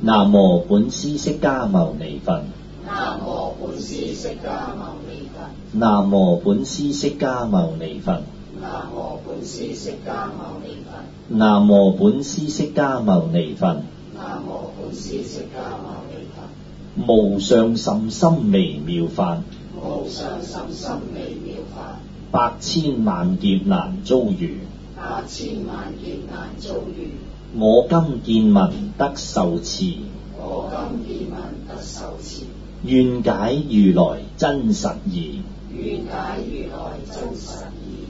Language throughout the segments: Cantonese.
南無本師釋迦牟尼佛。 南無本師釋迦牟尼佛。 南無本師釋迦牟尼佛。 南無本師釋迦牟尼佛。 南無本師釋迦牟尼佛。 南無本師釋迦牟尼佛。 無上甚深微妙法， 無上甚深微妙法， 百千萬劫難遭遇。 百千萬劫難遭遇。 我今見聞得受持， 我今見聞得受持， 願解如來真實義。 願解如來真實義。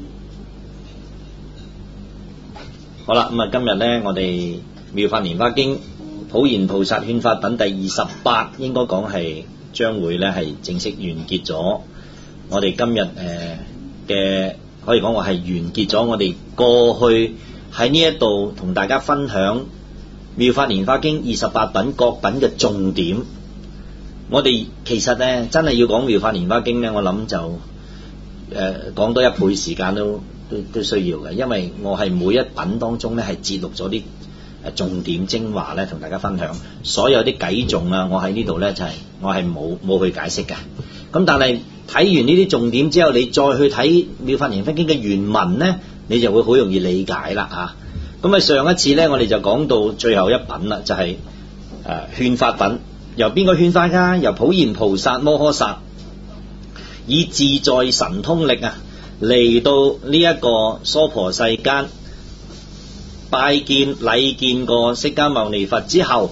好啦，咁啊，今日咧，我哋《妙法蓮華經》普賢菩薩勸法品第28，應該講係將會咧係正式完結咗。我哋今日嘅可以講話係完結咗我哋過去喺呢一度同大家分享《妙法蓮華經》28品各品嘅重點。我哋其實咧真係要講《妙法蓮華經》咧，我諗就講多1倍時間都需要嘅，因為我係每一品當中咧係節錄咗啲重點精華咧同大家分享。所有啲偈頌啊，我喺呢度咧就係我係冇去解釋嘅。咁但係睇完呢啲重點之後，你再去睇《妙法蓮華經》嘅原文咧，你就會好容易理解啦啊！咁啊，上一次咧我哋就講到最後一品啦，就係勸法品。由邊個勸法㗎？由普賢菩薩摩訶薩以自在神通力啊，嚟到呢一個娑婆世間，拜見禮見過釋迦牟尼佛之後，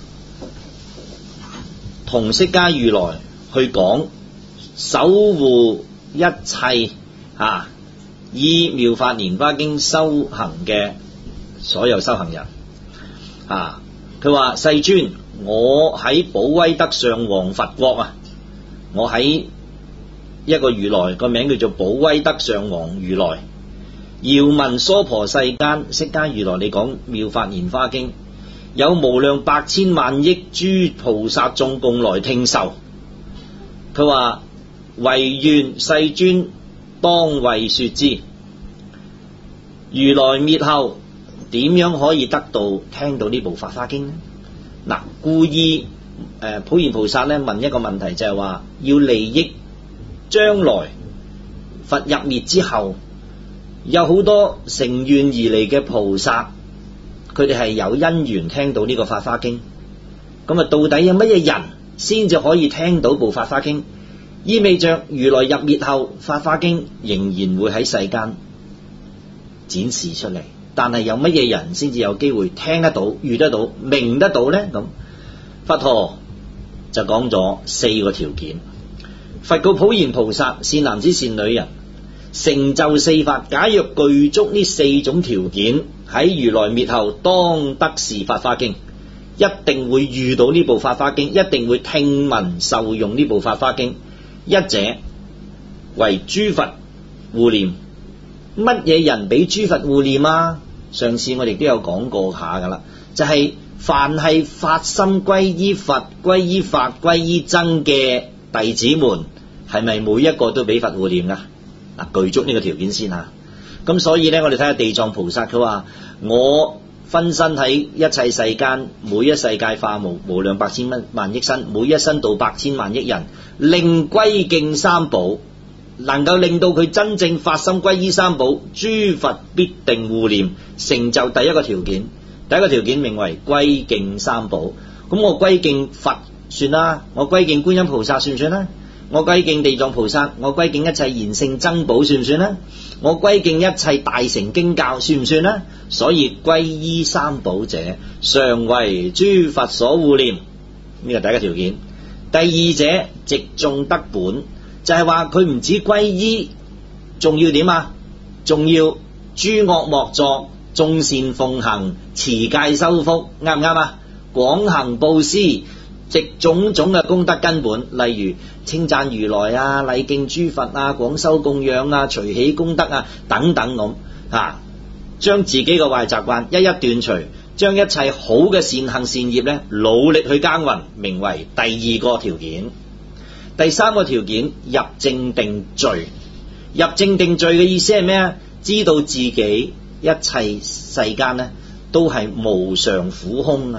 同釋迦如來去講守護一切依妙法蓮華經修行嘅所有修行人啊。佢話：世尊，我喺寶威德上皇佛國啊，我喺一個如來個名叫做寶威德上皇如來，遙聞娑婆世間釋迦如來，你講妙法蓮華經，有無量百千萬億諸菩薩眾共來聽受。佢話：唯願世尊當為說之，如來滅後點樣可以得到聽到呢部法華經呢？嗱，故意普賢菩薩咧問一個問題，就係話要利益將來佛入滅之後，有好多乘願而嚟嘅菩薩，佢哋係有因緣聽到呢個法華經。咁啊，到底有乜嘢人先至可以聽到部法華經？意味着如來入滅後，法華經仍然會喺世間展示出嚟。但係有乜嘢人先至有機會聽得到、遇得到、明得到呢？咁佛陀就講咗4個條件。佛告普賢菩薩：善男子善女人，成就4法，假若具足呢4種條件，喺如來滅後當得是法華經，一定會遇到呢部法華經，一定會聽聞受用呢部法華經。一者為諸佛護念。乜嘢人俾諸佛護念啊？上次我哋都有講過下噶啦，就係凡係發心歸依佛、歸依法、歸依僧嘅弟子們，係咪每一個都俾佛護念噶？嗱，具足呢個條件先啊。咁所以呢，我哋睇下地藏菩薩，佢話：我分身喺一切世間，每一世界化無量百千萬億身，每一身度百千萬億人，令歸敬三寶。能夠令到佢真正發心歸依三寶，諸佛必定護念，成就第一個條件。第一個條件名為歸敬三寶。咁我歸敬佛算啦，我歸敬觀音菩薩算唔算啦？我歸敬地藏菩薩，我歸敬一切賢聖僧寶算唔算啦？我歸敬一切大乘經教算唔算啦？所以歸依三寶者，常為諸佛所護念，呢個第一個條件。第二者直眾得本。就係話佢唔止歸依，仲要點啊？仲要諸惡莫作，眾善奉行，持戒修福，啱唔啱啊？廣行布施，藉種種嘅功德根本，例如稱讚如來啊、禮敬諸佛啊、廣修供養啊、隨喜功德啊等等咁啊，將自己嘅壞習慣一一斷除，將一切好嘅善行善業咧努力去耕耘，名為第二個條件。第三個條件，入正定聚。入正定聚嘅意思係咩啊？知道自己一切世間呢都係無常苦空啊，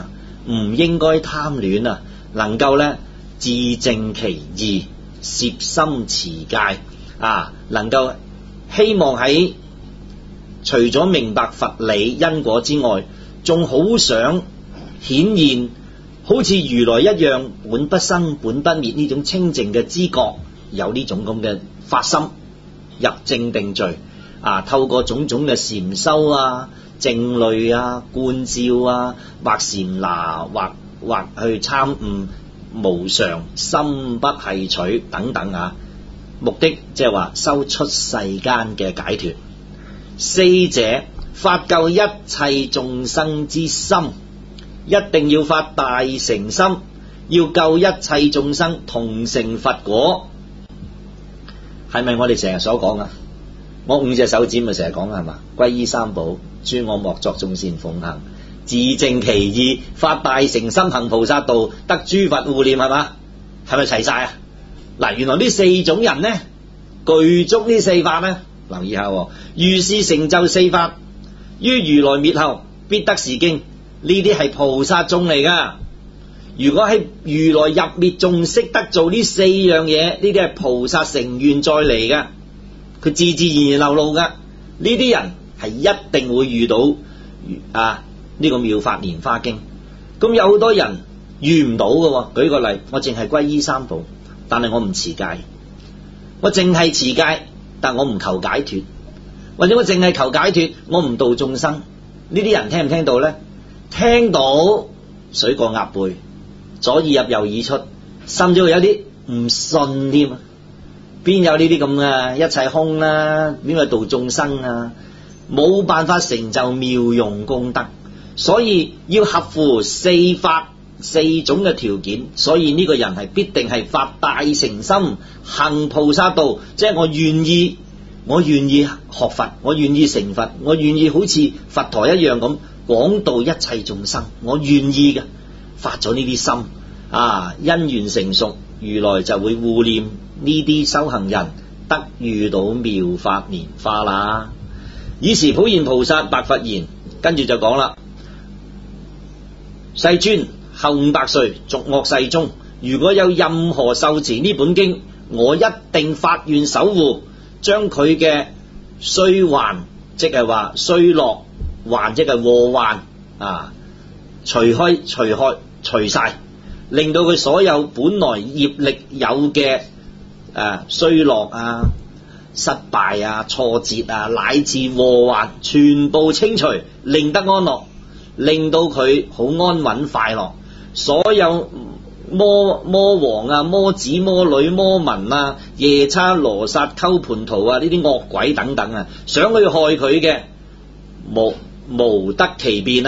唔應該貪戀啊，能夠咧自正其意，攝心持戒啊，能夠希望喺除咗明白佛理因果之外，仲好想顯現好似如來一樣本不生本不滅呢種清淨嘅知覺，有呢種咁嘅發心入正定聚啊，透過種種嘅禪修啊、靜慮啊、觀照啊，或禪拿或去參悟無常心不繫取等等啊，目的即係話修出世間嘅解脫。四者發救一切眾生之心，一定要發大誠心，要救一切眾生同成佛果。係咪我哋成日所講啊？我五隻手指咪成日講係嘛？皈依三寶，諸我莫作眾善奉行，自正其意，發大誠心行菩薩道，得諸佛護念，係嘛？係咪齊晒啊？嗱，原來呢四種人呢，具足呢四法呢，留意下，如是成就四法，於如來滅後必得是經。呢啲係菩薩眾嚟噶。如果喺如來入滅仲識得做呢四樣嘢，呢啲係菩薩成願再嚟噶，佢自自然然流露噶。呢啲人係一定會遇到呢個妙法蓮華經。咁有好多人遇唔到嘅。舉個例，我淨係皈依三寶，但係我唔持戒；我淨係持戒，但我唔求解脫；或者我淨係求解脫，我唔度眾生。呢啲人聽唔聽到呢？聽到，水過鴨背，左耳入右耳出，甚至會有啲唔信添。邊有呢啲咁嘅一切空啦？邊個度眾生啊？冇辦法成就妙用功德，所以要合乎四法四種嘅條件。所以呢個人係必定係發大誠心行菩薩道，即係我願意學佛，我願意成佛，我願意好似佛陀一樣咁廣度一切眾生，我願意嘅，發咗呢啲心因緣成熟，如來就會護念呢啲修行人，得遇到妙法蓮華啦。爾時普賢菩薩白佛言，跟住就講啦：世尊，後500歲俗惡世中，如果有任何受持呢本經，我一定發願守護，將佢嘅衰患，即係話衰落，患即係禍患除晒，令到佢所有本來業力有嘅衰落失敗挫折乃至禍患全部清除，令得安樂，令到佢好安穩快樂。所有魔王魔子魔女魔民夜叉羅剎鳩槃荼呢啲惡鬼等等想去害佢嘅，無得其便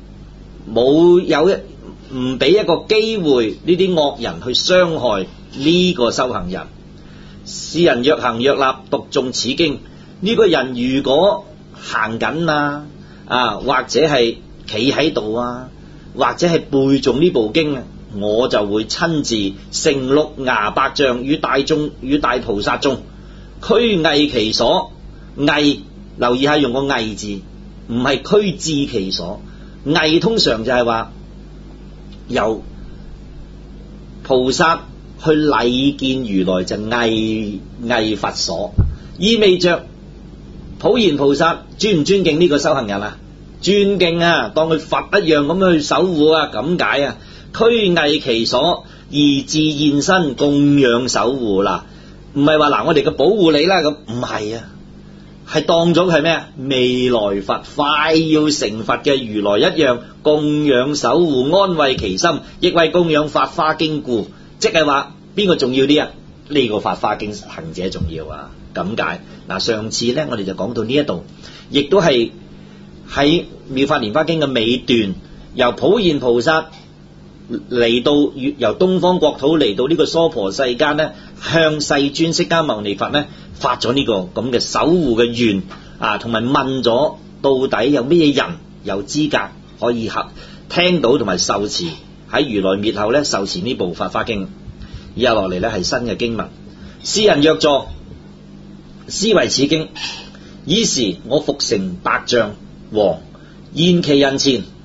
唔俾一個機會呢啲惡人去傷害呢個修行人。是人若行若立讀誦此經，呢個人如果行緊或者係企喺度或者係背誦呢部經我就會親自乘6牙百丈與大菩薩眾驅翳其所。翳，留意下用個翳字，唔係驅至其所。翳通常就係話由菩薩去禮見如來，就翳佛所，意味着普賢菩薩尊唔尊敬呢個修行人尊敬當佢佛一樣咁去守護咁解驅翳其所，而自現身供養守護啦。唔係話我哋嘅保護你啦，咁唔係係當咗佢係咩未來佛快要成佛嘅如來一樣供養守護，安慰其心，亦為供養法華經故。即係話邊個重要啲呢個法華經行者重要咁解。上次呢，我哋就講到呢一度，亦都係喺妙法蓮華經嘅尾段，由普賢菩薩嚟到由東方國土嚟到呢個娑婆世間呢，向世尊釋迦牟尼佛呢發咗呢個咁嘅守護嘅願同埋問咗到底有咩人有資格可以聽到同埋受持喺如來滅後呢受持呢部法華經。以下落嚟呢係新嘅經文：是人若坐思惟此經，爾時我復成百丈王現其人前，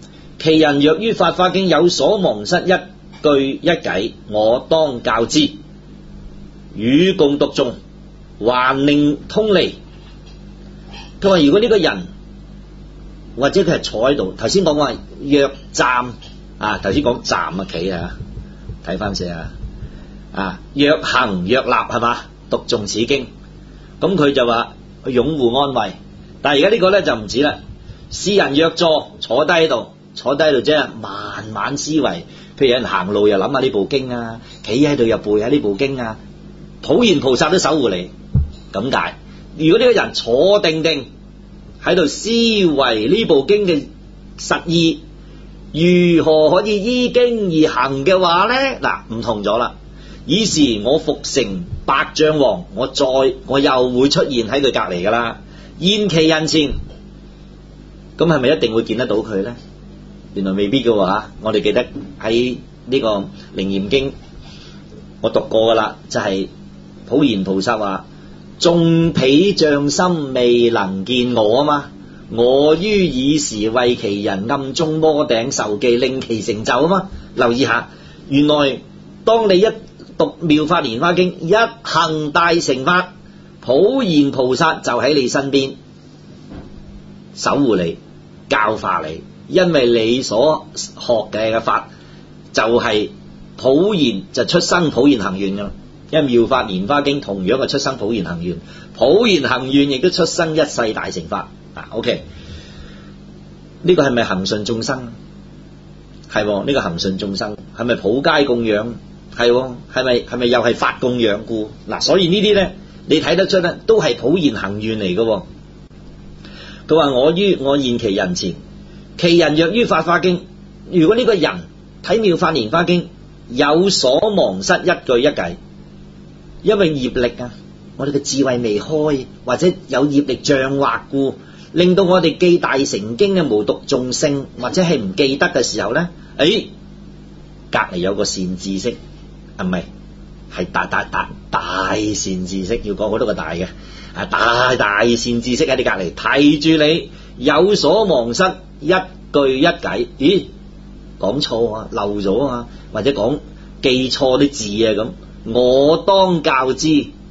其人若於法華經有所忘失一句一偈，我當教之，與共讀誦，還令通利。佢話如果呢個人或者佢係坐喺度，頭先講話若站啊，頭先講站啊企啊，睇翻先啊，若行若立係嘛，讀誦此經，咁佢就話去擁護安慰。但係而家呢個咧就唔止啦，是人若坐低喺度即係慢慢思維，譬如有人行路又諗下呢部經啊，企喺度又背下呢部經啊，普賢菩薩都守護你咁解。如果呢個人坐定定喺度思維呢部經嘅實意，如何可以依經而行嘅話咧？嗱，唔同咗啦。以時我復成百丈王，我又會出現喺佢隔籬噶啦，現其人前，咁係咪一定會見得到佢咧？原來未必嘅喎嚇。我哋記得喺呢個楞嚴經我讀過噶啦，就係普賢菩薩話：眾彼障心未能見我啊嘛，我於爾時為其人暗中摩頂受記，令其成就啊嘛。留意下，原來當你一讀妙法蓮華經，一行大乘法，普賢菩薩就喺你身邊守護你、教化你，因為你所學嘅法就係普賢，就出生普賢行願噶啦。因為妙法蓮華經同樣係出生普賢行願，普賢行願亦都出生一世大乘法。OK， 呢個係咪恒順眾生？係呢個恒順眾生係咪普皆供養？係咪又係法供養故？所以呢啲咧，你睇得出咧，都係普賢行願嚟嘅。佢話我現其人前，其人若於法華經，如果呢個人睇妙法蓮華經有所忘失一句一偈，因為業力啊，我哋嘅智慧未開，或者有業力障惑故，令到我哋記大乘經嘅無讀誦性，或者係唔記得嘅時候咧，隔籬有個善知識。唔係，係大善知識，要講好多個大嘅，大善知識喺你隔籬提住你，有所忘失一句一偈，咦，講錯啊，漏咗啊，或者講記錯啲字啊咁，我當教之，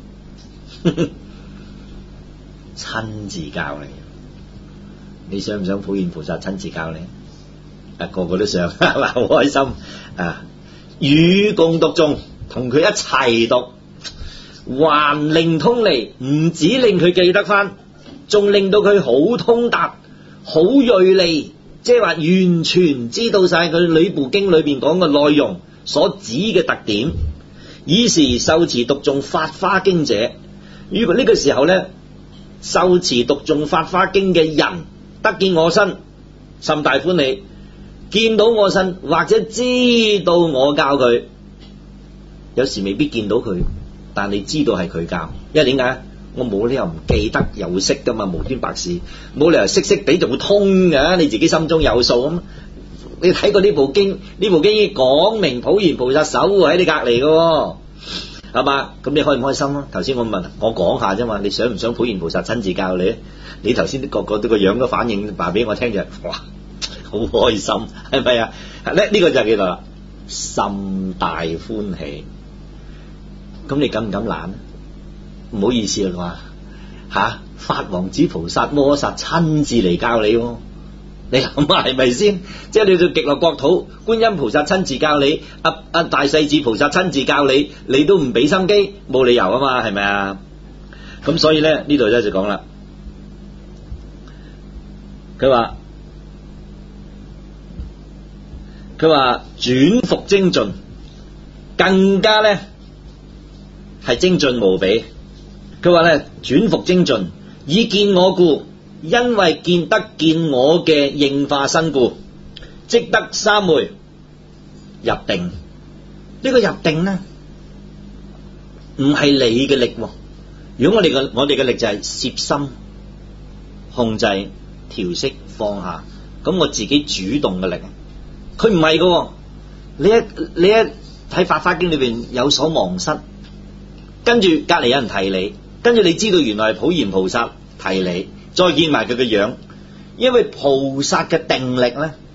親自教你。你想唔想普賢菩薩親自教你？個個都想，好開心啊！與共讀誦，同佢一齊讀，還令通利，唔止令佢記得翻，仲令到佢好通達、好銳利，即係話完全知道晒佢呢部經裏邊講嘅內容所指嘅特點。以時受持讀誦法華經者，如果呢個時候咧，受持讀誦法華經嘅人得見我身，甚大歡喜。見到我身或者知道我教佢，有時未必見到佢，但你知道係佢教，因為點解？我冇理由唔記得又會識噶嘛，無端白事，冇理由識地就會通嘅，你自己心中有數咁。你睇過呢部經，呢部經已經講明普賢菩薩守護喺你隔籬嘅，係嘛？咁你開唔開心啊？頭先我講下啫嘛，你想唔想普賢菩薩親自教你？你頭先個個個樣都反應話俾我聽就哇！好開心，係咪啊？呢個就係叫做甚大歡喜。咁你敢唔敢懶？唔好意思啦嘛，法王子菩薩摩薩親自嚟教你，你諗下係咪先？即係你到極樂國土，觀音菩薩親自教你，大勢至菩薩親自教你，你都唔俾心機，冇理由啊嘛，係咪啊？咁所以咧呢度咧就講啦，佢話轉復精進，更加咧係精進無比。佢話咧轉復精進，以見我故，因為得見我嘅應化身故，即得三昧入定。呢個入定咧唔係你嘅力，如果我哋嘅力就係攝心、控制、調息、放下，咁我自己主動嘅力。佢唔係嘅，你一睇法華經裏邊有所忘失，跟住隔籬有人提你，跟住你知道原來係普賢菩薩提你，再見埋佢嘅樣，因為菩薩嘅定力咧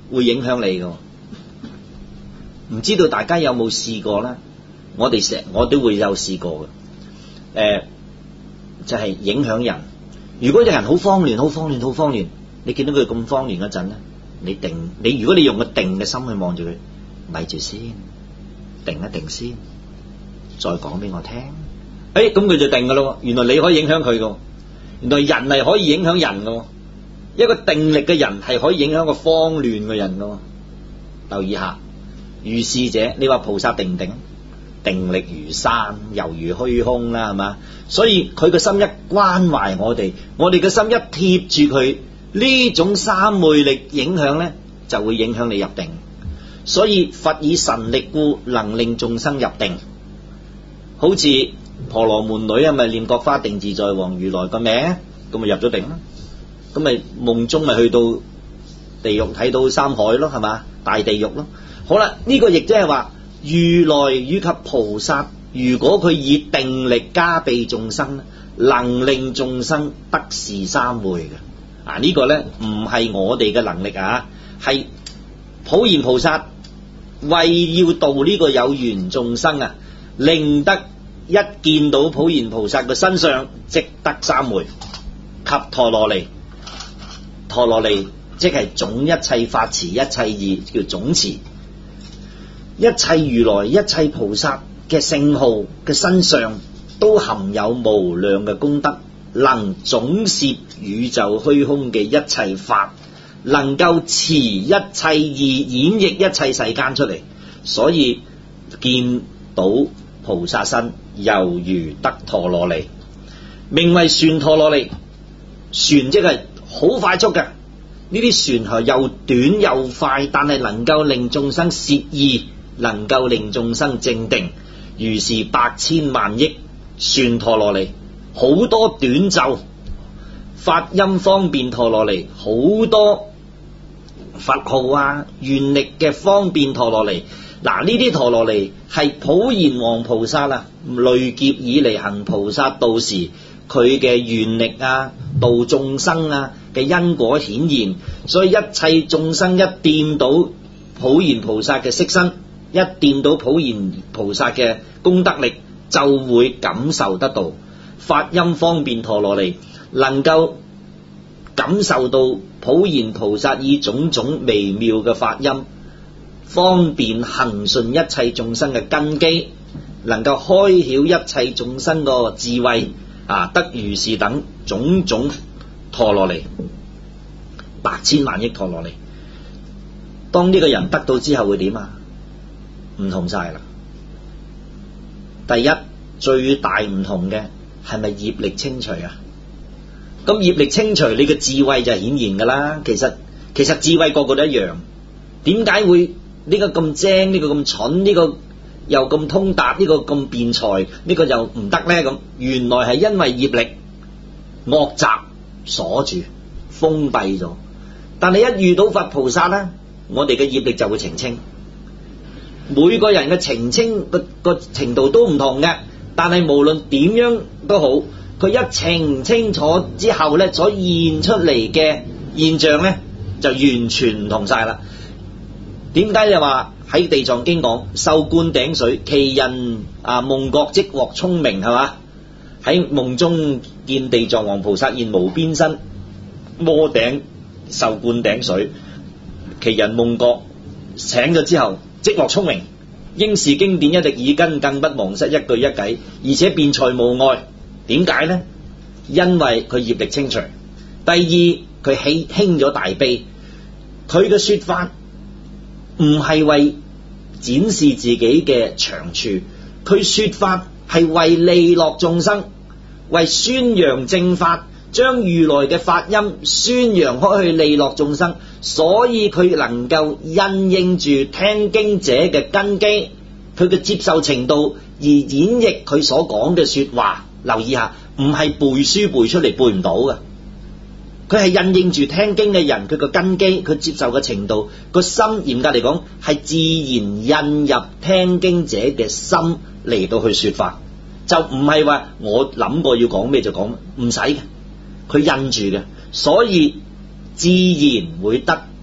會影響你嘅。唔知道大家有冇試過啦？我都會有試過嘅。就係影響人。如果有人好慌亂，你見到佢咁慌亂嗰陣咧，如果你用個定嘅心去望住佢，咪住先，定一定先，再講俾我聽。咁佢就定噶咯。原來你可以影響佢噶，原來人係可以影響人噶。一個定力嘅人係可以影響個慌亂嘅人噶。留意下，如是者，你話菩薩定唔定？定力如山，猶如虛空啦，係嘛？所以佢個心一關懷我哋嘅心一貼住佢，呢種三昧力影響咧，就會影響你入定。所以佛以神力故，能令眾生入定。好似婆羅門女咪念覺華定自在王如來個名，咁咪入咗定啦。咁咪夢中咪去到地獄睇到三海咯，係嘛？大地獄咯。好啦，呢個亦即係話如來以及菩薩，如果佢以定力加被眾生，能令眾生得是三昧嘅。呢個咧唔係我哋嘅能力啊，係普賢菩薩為要度呢個有緣眾生啊，令得一見到普賢菩薩嘅身上即得三昧及陀羅尼。陀羅尼即係總一切法持一切義，叫總持。一切如來一切菩薩嘅聖號嘅身上都含有無量嘅功德，能總攝宇宙虛空嘅一切法，能夠持一切義演繹一切世間出嚟。所以見到菩薩身猶如得陀羅尼，名為旋陀羅尼。旋即係好快速嘅，呢啲旋係又短又快，但係能夠令眾生攝意，能夠令眾生正定，如是百千萬億旋陀羅尼，好多短咒發音方便陀羅尼，好多佛號啊，願力嘅方便陀羅尼。嗱，呢啲陀羅尼係普賢王菩薩啊，累劫以嚟行菩薩道時，佢嘅願力啊，度眾生啊嘅因果顯現。所以一切眾生一掂到普賢菩薩嘅色身，一掂到普賢菩薩嘅功德力，就會感受得到。發音方便陀羅尼能夠感受到普賢菩薩以種種微妙嘅發音，方便恒順一切眾生嘅根基，能夠開曉一切眾生個智慧得如是等種種陀羅尼，百千萬億陀羅尼。當呢個人得到之後會點啊？唔同晒啦。第一，最大唔同嘅係咪業力清除啊？咁業力清除，你嘅智慧就顯現噶啦。其實智慧個個都一樣，點解會呢個咁精，呢個咁蠢，呢個又咁通達，呢個咁辯才，呢個又唔得呢？咁原來係因為業力惡習鎖住封閉咗。但係一遇到佛菩薩呢，我哋嘅業力就會澄清。每個人嘅澄清個程度都唔同嘅，但係無論點樣都好，佢一澄清楚之後呢，所現出嚟嘅現象呢，就完全唔同晒啦。點解就話喺地藏經講受灌頂水，其人夢覺即獲聰明，係嘛？喺夢中見地藏王菩薩現無邊身，摩頂受灌頂水，其人夢覺醒咗之後即獲聰明，應是經典一滴耳根，更不忘失一句一偈，而且辯才無礙。點解呢？因為佢業力清除。第二，佢興咗大悲，佢嘅說法唔係為展示自己嘅長處，佢說法係為利樂眾生，為宣揚正法，將如來嘅法音宣揚開去利樂眾生。所以佢能夠因應住聽經者嘅根基，佢嘅接受程度而演繹佢所講嘅說話。留意下，唔係背書背出嚟，背唔到嘅，佢係因應住聽經嘅人，佢個根基，佢接受嘅程度，個心嚴格嚟講係自然印入聽經者嘅心嚟到去說法，就唔係話我諗過要講咩就講，唔使嘅，佢印住嘅，所以自然會得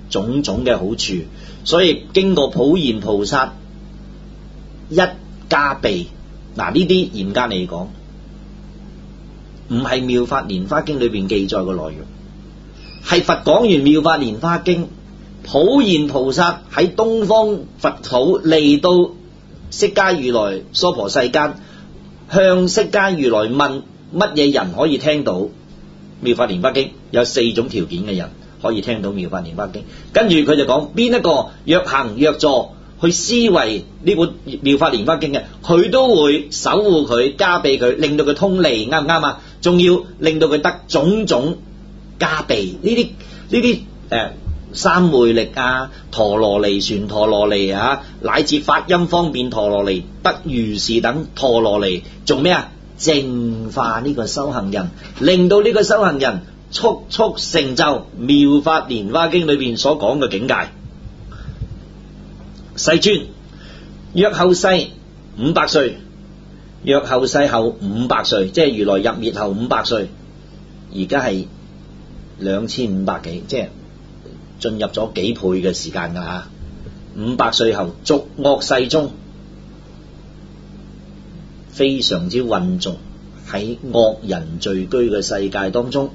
種種嘅好處。所以經過普賢菩薩一加被，嗱呢啲嚴格嚟講唔係妙法蓮華經裏邊記載嘅內容，係佛講完妙法蓮華經，普賢菩薩喺東方佛土嚟到釋迦如來娑婆世間，向釋迦如來問乜嘢人可以聽到妙法蓮華經，有4種條件嘅人可以聽到妙法蓮華經。跟住佢就講邊一個若行若坐去思維呢本妙法蓮華經嘅，佢都會守護佢，加被佢，令到佢通利，啱唔啱啊？仲要令到佢得種種加被，呢啲三昧力啊、陀羅尼、旋陀羅尼啊，乃至發音方便陀羅尼、得如是等陀羅尼，做咩啊？淨化呢個修行人，令到呢個修行人速速成就妙法蓮華經裏邊所講嘅境界。世尊，若後世500歲，若後世後500歲，即係如來入滅後500歲，而家係2500幾，即係進入咗幾倍嘅時間㗎嚇。500歲後，續惡世中非常之混濁，喺惡人聚居嘅世界當中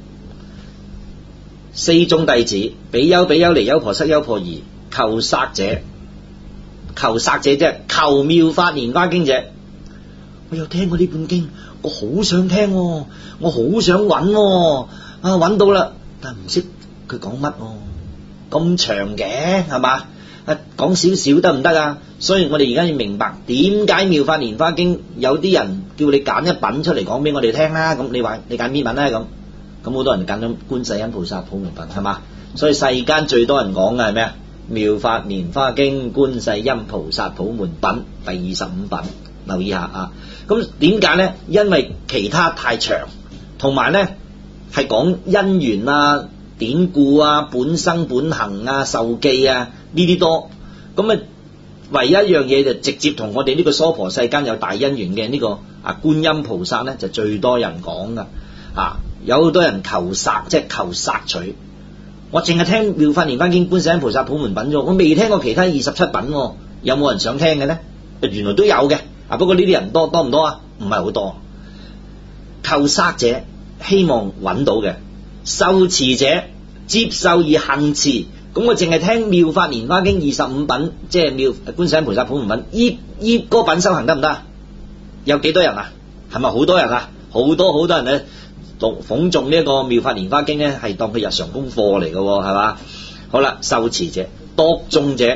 ，4眾弟子比丘、比丘尼、優婆塞、優婆夷，求殺者，求殺者即係求妙法蓮華經者。我有聽過呢本經，我好想聽喎，我好想揾喎，揾到啦，但唔識佢講乜喎，咁長嘅係嘛？講少少得唔得啊？所以我哋而家要明白點解妙法蓮華經有啲人叫你揀一品出嚟講俾我哋聽啦。咁你話你揀邊品咧？咁好多人揀咗觀世音菩薩普門品係嘛？所以世間最多人講嘅係咩啊？妙法蓮華經觀世音菩薩普門品第25品，留意下啊。咁點解咧？因為其他太長，同埋咧係講因緣啊、典故啊、本生本行啊、受記啊呢啲多。咁唯一一樣嘢就直接同我哋呢個娑婆世間有大因緣嘅呢個觀音菩薩咧，就最多人講噶。有好多人求殺，即係求殺取。我淨係聽妙法蓮華經觀世音菩薩普門品啫，我未聽過其他27品。有冇人想聽嘅咧？原來都有嘅。不過呢啲人多唔多啊？唔係好多。求殺者希望揾到嘅，受持者接受而行持。咁我淨係聽妙法蓮華經25品，即係妙觀世音菩薩普門品，依嗰品修行得唔得？有幾多人啊？係咪好多人啊？好多人咧諷誦呢一個妙法蓮華經咧，係當佢日常功課嚟嘅，係嘛？好啦，受持者、讀誦者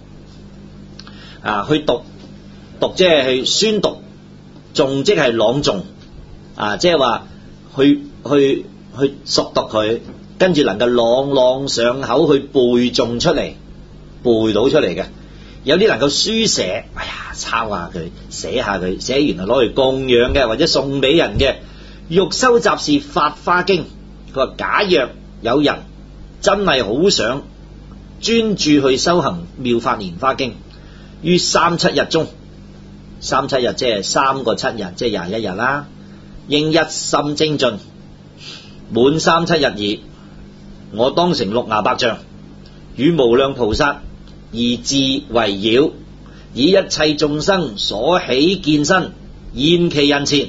去讀即係去宣讀，誦即係朗誦即係話去熟讀佢，跟住能夠朗朗上口去背誦出嚟，背到出嚟嘅。有啲能夠書寫，抄下佢，寫下佢，寫完攞嚟供養嘅，或者送俾人嘅。欲修習是法華經，佢話假若有人真係好想專注去修行妙法蓮華經，於3、7日中，3、7日即係3個7日，即係21日啦。應一心精進，滿3、7日已，我當成6牙百丈，與無量菩薩而自圍繞，以一切眾生所喜見身，現其人前。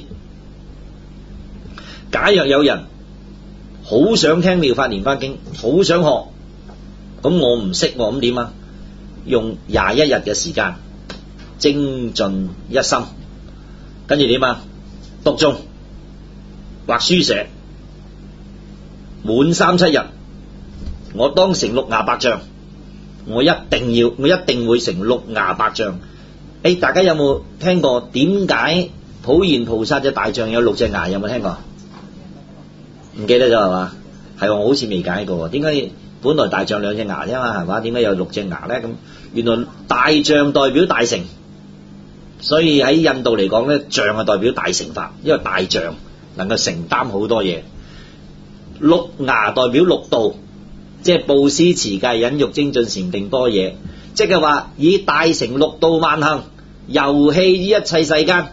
假若有人好想聽妙法蓮華經，好想學，咁我唔識，咁點啊？用21日嘅時間精進一心，跟住點啊？讀誦或書寫，滿3、7日，我當成6牙百丈，我一定會成6牙百丈。大家有冇聽過點解普賢菩薩嘅大象有6隻牙？有冇聽過？唔記得咗係嘛？係我好似未解過。點解本來大象2隻牙啫嘛？係嘛？點解有6隻牙咧？咁原來大象代表大乘，所以喺印度嚟講咧，象係代表大乘法，因為大象能夠承擔好多嘢。6牙代表6道，即係布施、持戒、忍辱、精進、禪定、般若，即係話以大乘6道萬行，遊戲於一切世間，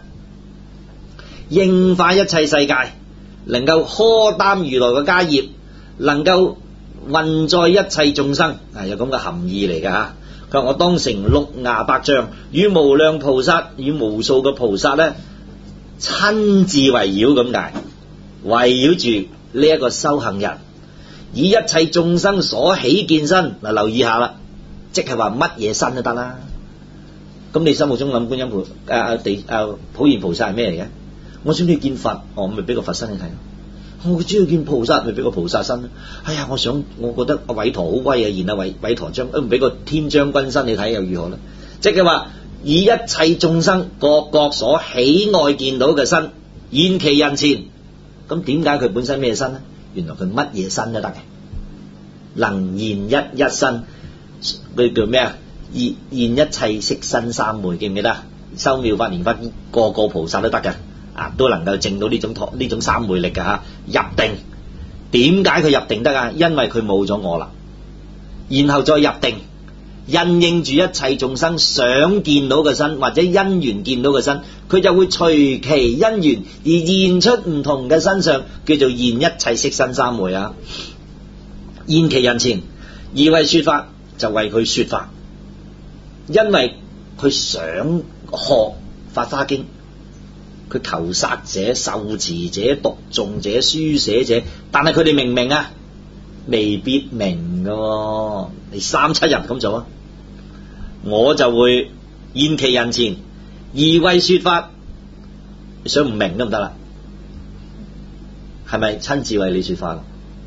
應化一切世界，能夠荷擔如來嘅家業，能夠運載一切眾生，有咁嘅含義嚟㗎嚇。佢話我當成六牙白象，與無量菩薩與無數嘅菩薩咧親自圍繞咁解，圍繞住呢一個修行人，以一切眾生所喜見身。嗱，留意下啦，即係話乜嘢身都得啦。咁你心目中諗觀音菩普賢菩薩係咩嚟嘅？我想要見佛，我咪俾個佛身你睇。我只要見菩薩，咪俾個菩薩身。哎呀，我覺得阿韋馱好威啊，然阿韋馱將唔俾個天將軍身你睇又如何咧？即係話以一切眾生各所喜愛見到嘅身現其人前。咁點解佢本身咩身咧？原來佢乜嘢身都得嘅，能現一身。佢叫咩啊？現一切色身三昧，記唔記得？修妙法蓮花個菩薩都得嘅。都能夠證到呢種三昧力㗎嚇。入定，點解佢入定得啊？因為佢冇咗我啦，然後再入定，因應住一切眾生想見到嘅身或者因緣見到嘅身，佢就會隨其因緣而現出唔同嘅身相，叫做現一切色身三昧啊。現其人前，而為說法，就為佢說法，因為佢想學法華經。佢求殺者、受持者、讀誦者、書寫者，但係佢哋明唔明啊？未必明㗎。你3-7日咁做啊，我就會現其人前，而為說法。你想唔明都唔得啦，係咪親自為你說法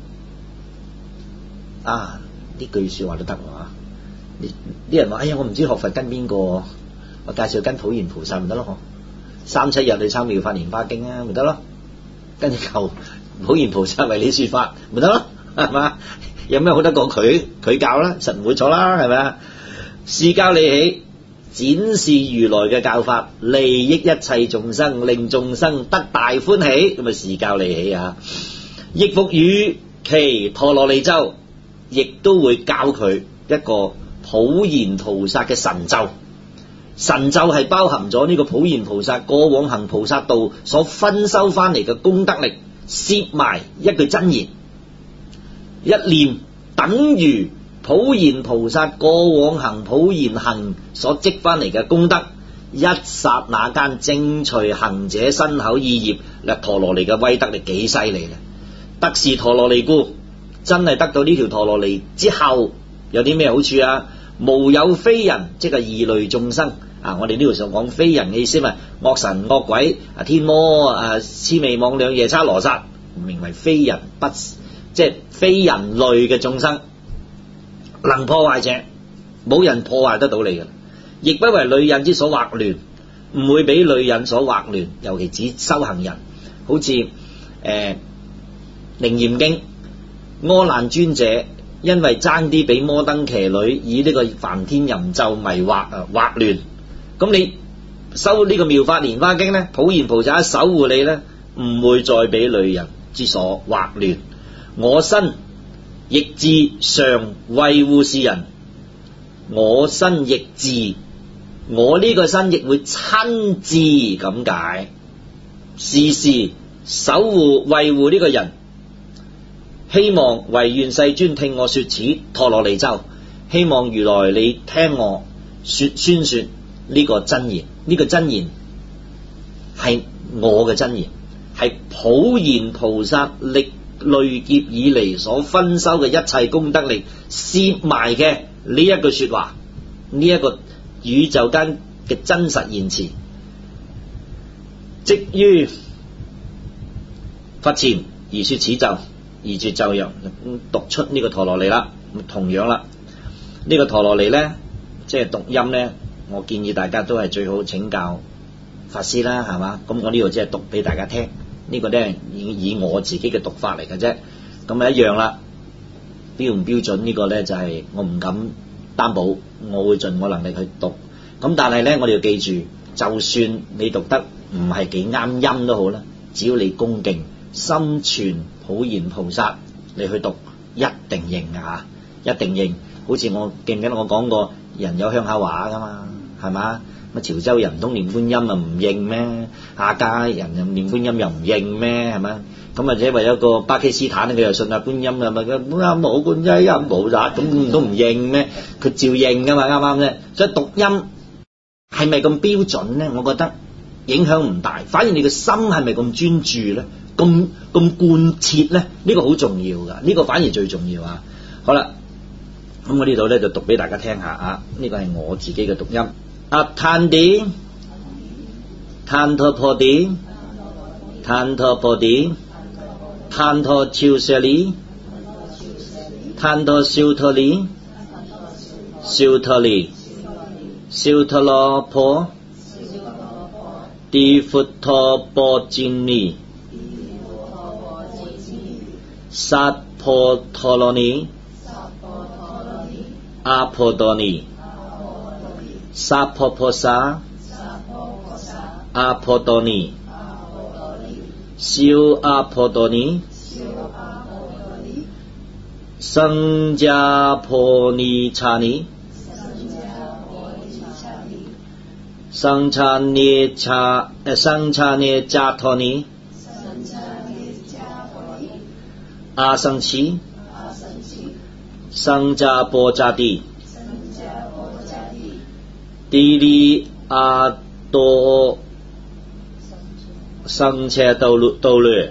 啊？呢句說話都得啊！啲人話：哎呀，我唔知學佛跟邊個，我介紹跟普賢菩薩咪得咯，3-7日你抄妙法蓮花經啊，咪得咯，跟住求普賢菩薩為你說法，咪得咯，係嘛？有咩好得過佢教啦，實唔會錯啦，係咪啊？示教利喜，展示如來嘅教法，利益一切眾生，令眾生得大歡喜，咁啊示教利喜啊！亦復與其陀羅尼咒，亦都會教佢一個普賢菩薩嘅神咒。神咒係包含咗呢個普賢菩薩過往行菩薩道所分修翻嚟嘅功德力，攝埋一句真言，一念等於普賢菩薩過往行普賢行所積翻嚟嘅功德，一剎那間正隨行者身口意業。嗱，陀羅尼嘅威德力幾犀利咧！得是陀羅尼故，真係得到呢條陀羅尼之後，有啲咩好處啊？無有非人，即係異類眾生。我哋呢度所講非人嘅意思咪惡神惡鬼天魔魑魅魍魎夜叉羅剎，名為非人，不即係非人類嘅眾生，能破壞者，冇人破壞得到你嘅，亦不為女人之所惑亂，唔會俾女人所惑亂，尤其指修行人，好似楞嚴經阿難尊者因為爭啲俾摩登騎女以呢個梵天淫咒迷惑惑亂。咁你修呢個妙法蓮花經呢，普賢菩薩守護你呢，唔會再俾女人之所惑亂。我身亦自常維護是人，我身亦自，我呢個身亦會親自咁解，時時守護維護呢個人。希望唯願世尊聽我說此陀羅尼咒，希望如來你聽我宣說呢個真言，呢個真言係我嘅真言，係普賢菩薩歷累劫以嚟所分修嘅一切功德力攝埋嘅呢一句說話，呢一個宇宙間嘅真實言辭，即於佛前而說此咒，而說咒曰，讀出呢個陀羅尼啦。同樣啦，呢個陀羅尼呢，即係讀音呢，我建議大家都係最好請教法師啦，係嘛？咁我呢度即係讀俾大家聽，呢個呢以我自己嘅讀法嚟嘅啫。咁啊一樣啦，標唔標準呢個呢就係我唔敢擔保，我會盡我能力去讀。咁但係呢，我哋要記住，就算你讀得唔係幾啱音都好啦，只要你恭敬心存普賢菩薩，你去讀一定認啊，一定認。好似我記唔記得我講過，人有鄉下話噶嘛， 係嘛？乜潮州人唔通念觀音啊唔認咩？客家人又念觀音又唔認咩？係咪？咁或者為一個巴基斯坦佢又信下觀音啊，咪冇觀音冇咋，咁都唔認咩？佢照認噶嘛，啱啱咧？所以讀音係咪咁標準咧？我覺得影響唔大，反而你個心係咪咁專注咧？咁貫徹咧？呢個好重要噶，呢個反而最重要啊！好啦，咁我呢度咧就讀俾大家聽下啊，呢個係我自己嘅讀音。Attandi, Tantopodi, Tantopodi, Tantochuseli, Tantosultoli, Sultoli, Sultolopo, Difutopogini, Sapotoloni, Apodoni, Sapoposa, Apodoni, Siu Apodoni, Sanjaponi Chani, Sanchane Jatoni, Asanchi, Sanjapojadi, Dili Ado Sanche Dolu,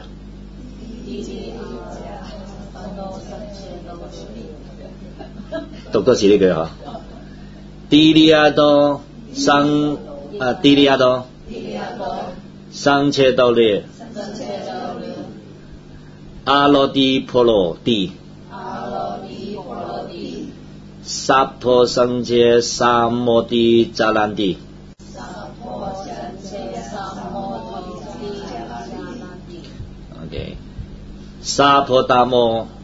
讀多次呢句嗬。Dili Ado Dili Ado Sanche Dolu, Alodi Polo Di, Sapo Sanche Samodi Jalandi, OK, Sapodamo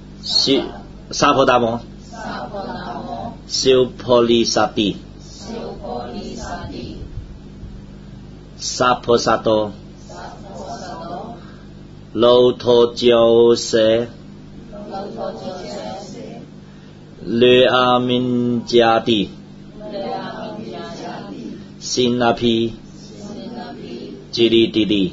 Silpolisati, Saposato, Lotojose, Le Aminjadi, Sinapi, Jilididi，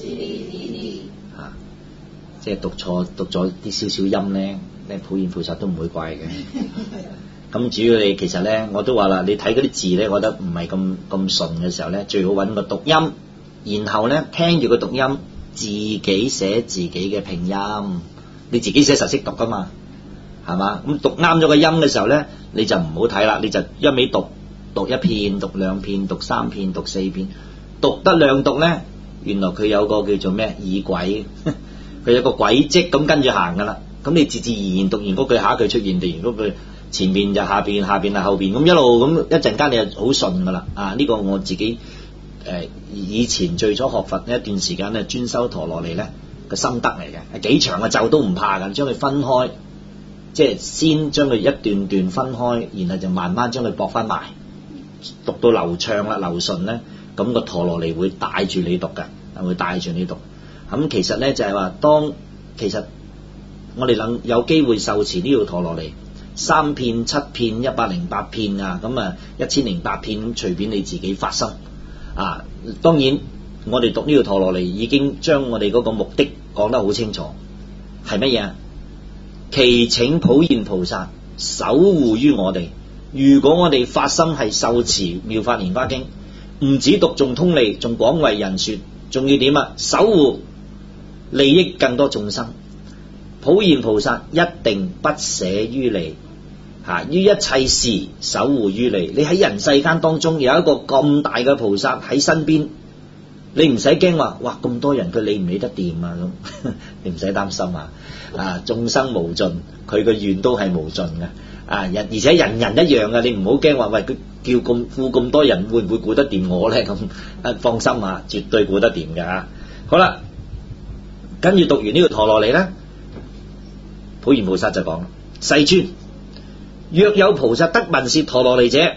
即係讀咗啲少少音咧，普賢菩薩都唔會怪嘅。咁主要你其實咧，我都話啦，你睇嗰啲字咧，我覺得唔係咁順嘅時候咧，最好揾個讀音，然後咧聽住個讀音，自己寫自己嘅拼音，你自己寫實識讀噶嘛，係嘛？咁讀啱咗個音嘅時候咧，你就唔好睇啦，你就一味讀一片、讀兩片、讀三片、讀四片，讀得兩讀咧，原來佢有個叫做咩意軌，佢有個軌跡咁跟住行噶啦。咁你自然讀完嗰句，下一句出現，讀完嗰句前邊就下邊，下邊係後邊，咁一路咁一陣間你就好順噶啦。呢個我自己以前最初學佛呢一段時間咧，專修陀羅尼咧個心得嚟嘅，幾長嘅咒都唔怕㗎，將佢分開，即係先將佢一段段分開，然後就慢慢將佢駁翻埋，讀到流暢啦、流順咧，咁個陀羅尼會帶住你讀㗎，會帶住你讀。咁其實咧就係話，其實我哋有機會受持呢條陀羅尼3片、7片、108片啊，咁1008片，咁隨便你自己發生啊。當然我哋讀呢條陀羅尼已經將我哋嗰個目的講得好清楚，係乜嘢啊？祈請普賢菩薩守護於我哋。如果我哋發心係受持妙法蓮華經，唔止讀誦通利，仲廣為人說，仲要點啊？守護利益更多眾生。普賢菩薩一定不捨於你，於一切時守護於你。你喺人世間當中有一個咁大嘅菩薩喺身邊，你唔使驚話，哇咁多人佢理唔理得掂啊咁，你唔使擔心啊！眾生無盡，佢嘅願都係無盡嘅而且人人一樣嘅，你唔好驚話，喂佢叫咁多人會唔會顧得掂我咧咁？放心啊，絕對顧得掂嘅。好啦，跟住讀完呢個陀羅尼咧，普賢菩薩就講：世尊，若有菩薩得聞是陀羅尼者，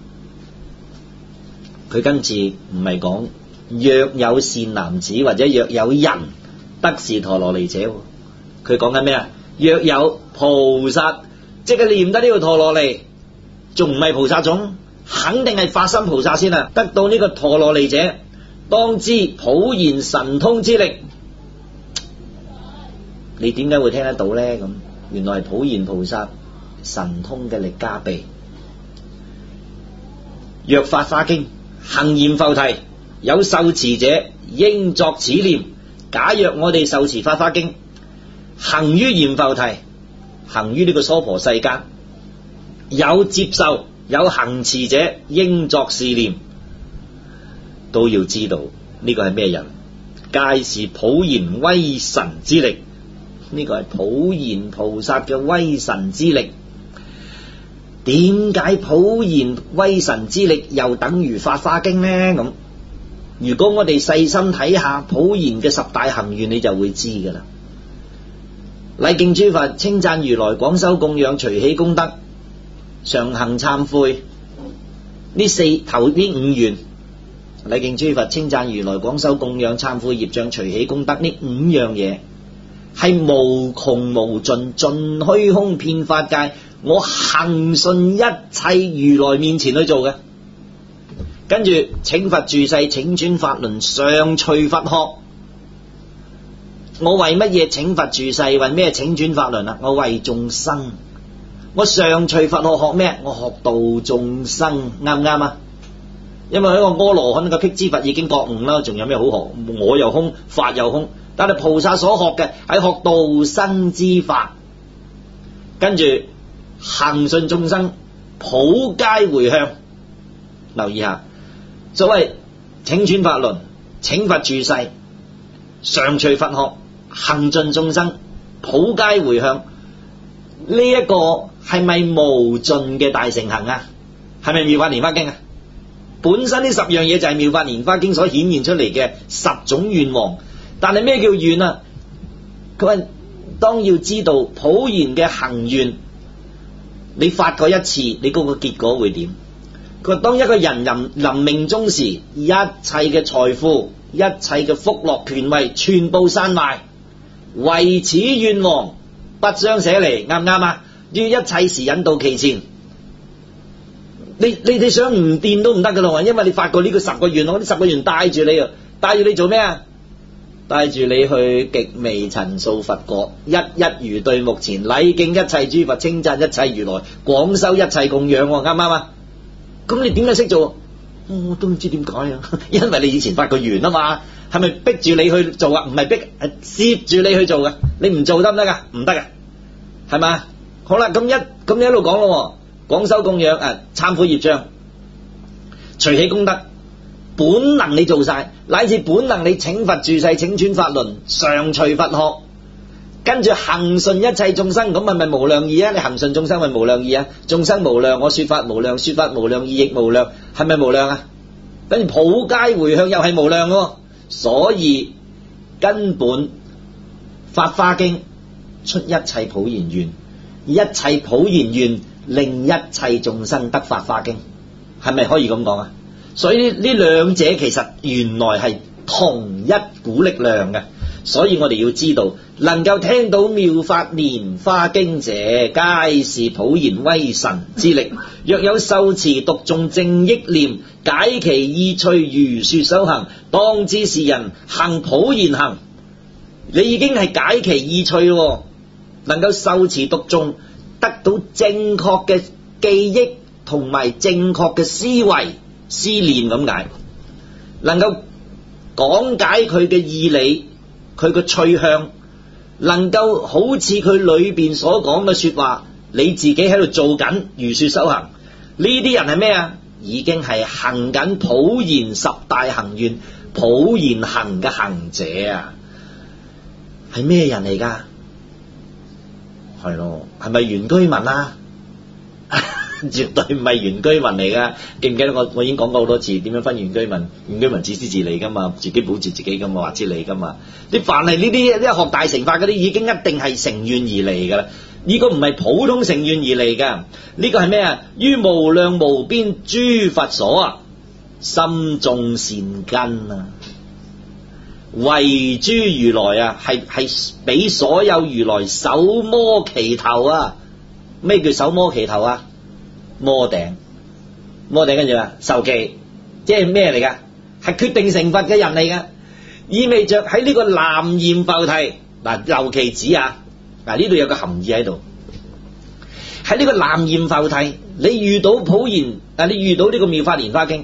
佢跟住唔係講若有善男子或者若有人得是陀羅尼者，佢講緊咩啊？若有菩薩即係念得呢個陀羅尼，仲唔係菩薩種？ 肯定係法身菩薩先啊！得到呢個陀羅尼者，當知普賢神通之力。你點解會聽得到呢？咁原來係普賢菩薩神通嘅力加被。若法華經行嚴浮提，有受持者應作此念：假若我哋受持法華經，行於嚴浮提，行於呢個娑婆世間，有接受有行持者應作是念，都要知道呢個係咩人？皆是普賢威神之力。呢個係普賢菩薩嘅威神之力。點解普賢威神之力又等於法華經呢？咁如果我哋細心睇下普賢嘅十大行願，你就會知噶啦。禮敬諸佛，稱讚如來，廣修供養，隨喜功德，常行懺悔，呢頭五願。禮敬諸佛，稱讚如來，廣修供養，懺悔業障，隨喜功德，呢五樣嘢係無窮無盡，盡虛空遍法界，我恆順一切如來面前去做嘅。跟住請佛住世，請轉法輪，常隨佛學。我為乜嘢請佛住世？為咩請轉法輪啊？我為眾生，我常隨佛學。學咩？我學度眾生，啱唔啱啊？因為一個阿羅漢個辟支佛已經覺悟啦，仲有咩好學？我又空，法又空。但係菩薩所學嘅係學度生之法，跟住恆順眾生，普皆回向。留意下，所謂請轉法輪，請佛住世，常隨佛學，恆盡眾生，普皆回向。呢一個係咪無盡嘅大乘行啊？係咪妙法蓮華經啊？本身呢10樣嘢就係妙法蓮華經所顯現出嚟嘅10種願望。但係咩叫願啊？佢話當要知道普賢嘅行願，你發過一次，你嗰個結果會點？佢話當一個人臨命終時，一切嘅財富、一切嘅福樂權位全部散賣，為此願望不相捨離，啱唔啱啊？要一切時引導其前。你想唔掂都唔得噶啦，因為你發過呢個10個願，我啲10個願帶住你啊，帶住你做咩啊？帶住你去極微塵數佛國，一一如對目前，禮敬一切諸佛，稱讚一切如來，廣修一切供養，啱唔啱啊？咁你點解識做？我都唔知點解啊，因為你以前發過願啊嘛。係咪逼住你去做啊？唔係逼，係攝住你去做嘅。你唔做得唔得噶？唔得噶，係嘛？好啦，咁你一路講咯，廣修供養懺悔業障，隨喜功德。本能你做晒，乃至本能你請佛住世，請轉法輪，常隨佛學，跟住恆順一切眾生，咁係咪無量義啊？你恆順眾生咪無量義啊？眾生無量，我說法無量，說法無量義亦無量，係咪無量啊？跟住普皆回向又係無量喎。所以根本法華經出一切普賢願，一切普賢願令一切眾生得法華經，係咪可以咁講啊？所以呢兩者其實原來係同一股力量嘅，所以我哋要知道，能夠聽到妙法蓮華經者，皆是普賢威神之力。若有受持讀誦正憶念，解其意趣，如說修行，當知是人行普賢行。你已經係解其意趣咯，能夠受持讀誦，得到正確嘅記憶同埋正確嘅思維思念咁解，能夠講解佢嘅義理，佢嘅趣向，能夠好似佢裏邊所講嘅說話，你自己喺度做緊如說修行。呢啲人係咩啊？已經係行緊普賢10大行願普賢行嘅行者啊！係咩人嚟噶？係咯，係咪原居民啊？絕對唔係原居民嚟噶，記唔記得我已經講過好多次點樣分原居民？原居民自私自利噶嘛，自己保住自己噶嘛，話之利噶嘛。你凡係呢啲一學大乘法嗰啲，已經一定係成願而嚟噶啦。呢個唔係普通成願而嚟噶，呢個係咩啊？於無量無邊諸佛所啊，心種善根啊，為諸如來啊，係俾所有如來手摩其頭啊。咩叫手摩其頭啊？摩頂， 我哋跟住啦，受記即係咩嚟㗎？係決定成佛嘅人嚟㗎，意味着喺呢個南閻浮提嗱，尤其指啊，嗱呢度有個含義喺度。喺呢個南閻浮提，你遇到普賢啊，你遇到呢個妙法蓮華經，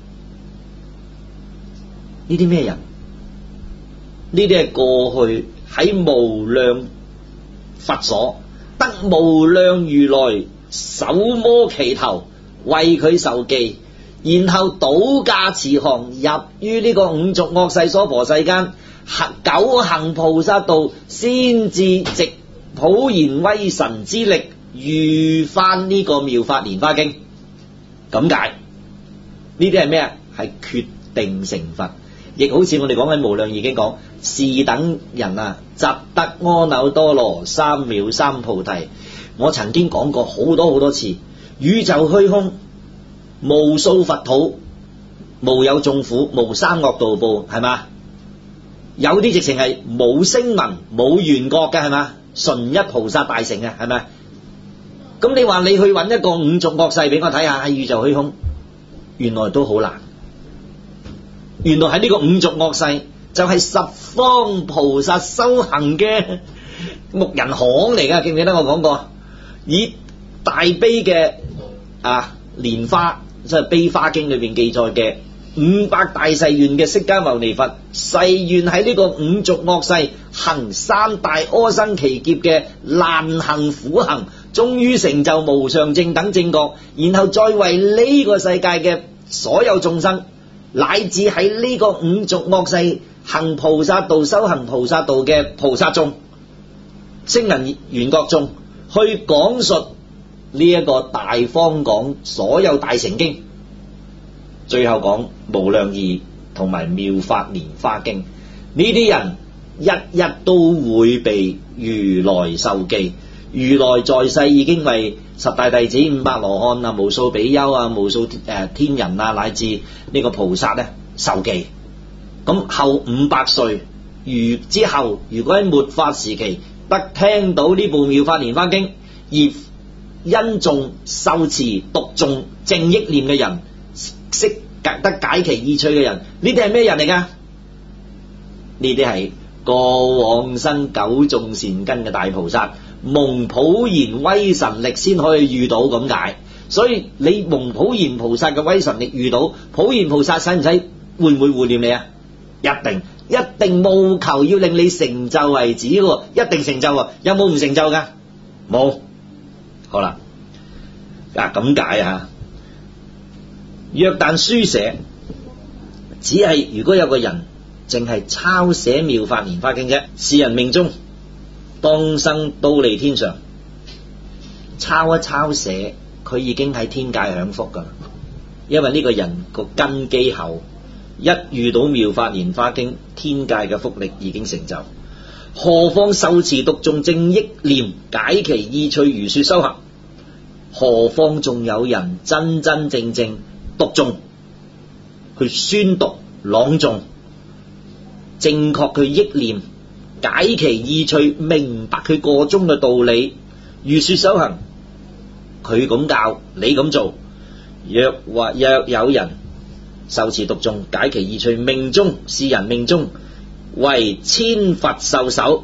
呢啲咩人？呢啲係過去喺無量佛所得無量如來手摩其頭，為佢受記，然後倒駕慈航入於呢個五濁惡世娑婆世間，九行菩薩道，先至藉普賢威神之力遇翻呢個妙法蓮華經。咁解呢啲係咩啊？係決定成佛，亦好似我哋講緊無量義經講，是等人啊，集得阿耨多羅三藐三菩提。我曾經講過好多次，宇宙虛空無數佛土，無有眾苦，無三惡道報，係嘛？有啲直情係冇聲聞冇緣覺嘅，係嘛？純一菩薩大成嘅，係咪？咁你話你去揾一個五濁惡世俾我睇下，喺宇宙虛空，原來都好難。原來喺呢個五濁惡世就係十方菩薩修行嘅牧人行嚟噶，記唔記得我講過？以大悲嘅蓮花，即係悲華經裏邊記載嘅500大誓願嘅釋迦牟尼佛，誓願喺呢個五濁惡世行三大阿僧祇劫嘅難行苦行，終於成就無上正等正覺，然後再為呢個世界嘅所有眾生，乃至喺呢個五濁惡世行菩薩道、修行菩薩道嘅菩薩眾、聲聞緣覺眾，去講述呢一個大方廣所有大乘經，最後講無量義同埋妙法蓮華經。呢啲人一一都會被如來受記。如來在世已經為十大弟子、500羅漢啊、無數比丘啊、無數天人啊，乃至呢個菩薩咧受記。咁後500歲之後，如果喺末法時期得聽到呢部妙法蓮華經而因誦受持讀誦正憶念嘅人，識得解其意趣嘅人，呢啲係咩人嚟噶？呢啲係過往生九種善根嘅大菩薩，蒙普賢威神力先可以遇到咁解。所以你蒙普賢菩薩嘅威神力遇到，普賢菩薩使唔使會唔會護念你啊？一定務求要令你成就為止嘅，一定成就啊！有冇唔成就噶？冇。好啦，咁解啊。若但書寫，只係如果有個人淨係抄寫妙法蓮華經啫，是人命中當生忉利天上，抄一抄寫，佢已經喺天界享福噶啦。因為呢個人個根基厚，一遇到妙法蓮華經，天界嘅福力已經成就。何況受持讀誦正憶念，解其意趣如說修行。何況仲有人真真正正讀誦，去宣讀朗誦，正確去憶念，解其意趣，明白佢個中嘅道理，如說修行。佢咁教，你咁做。若有人受持讀誦，解其意趣，命中是人命中為千佛授手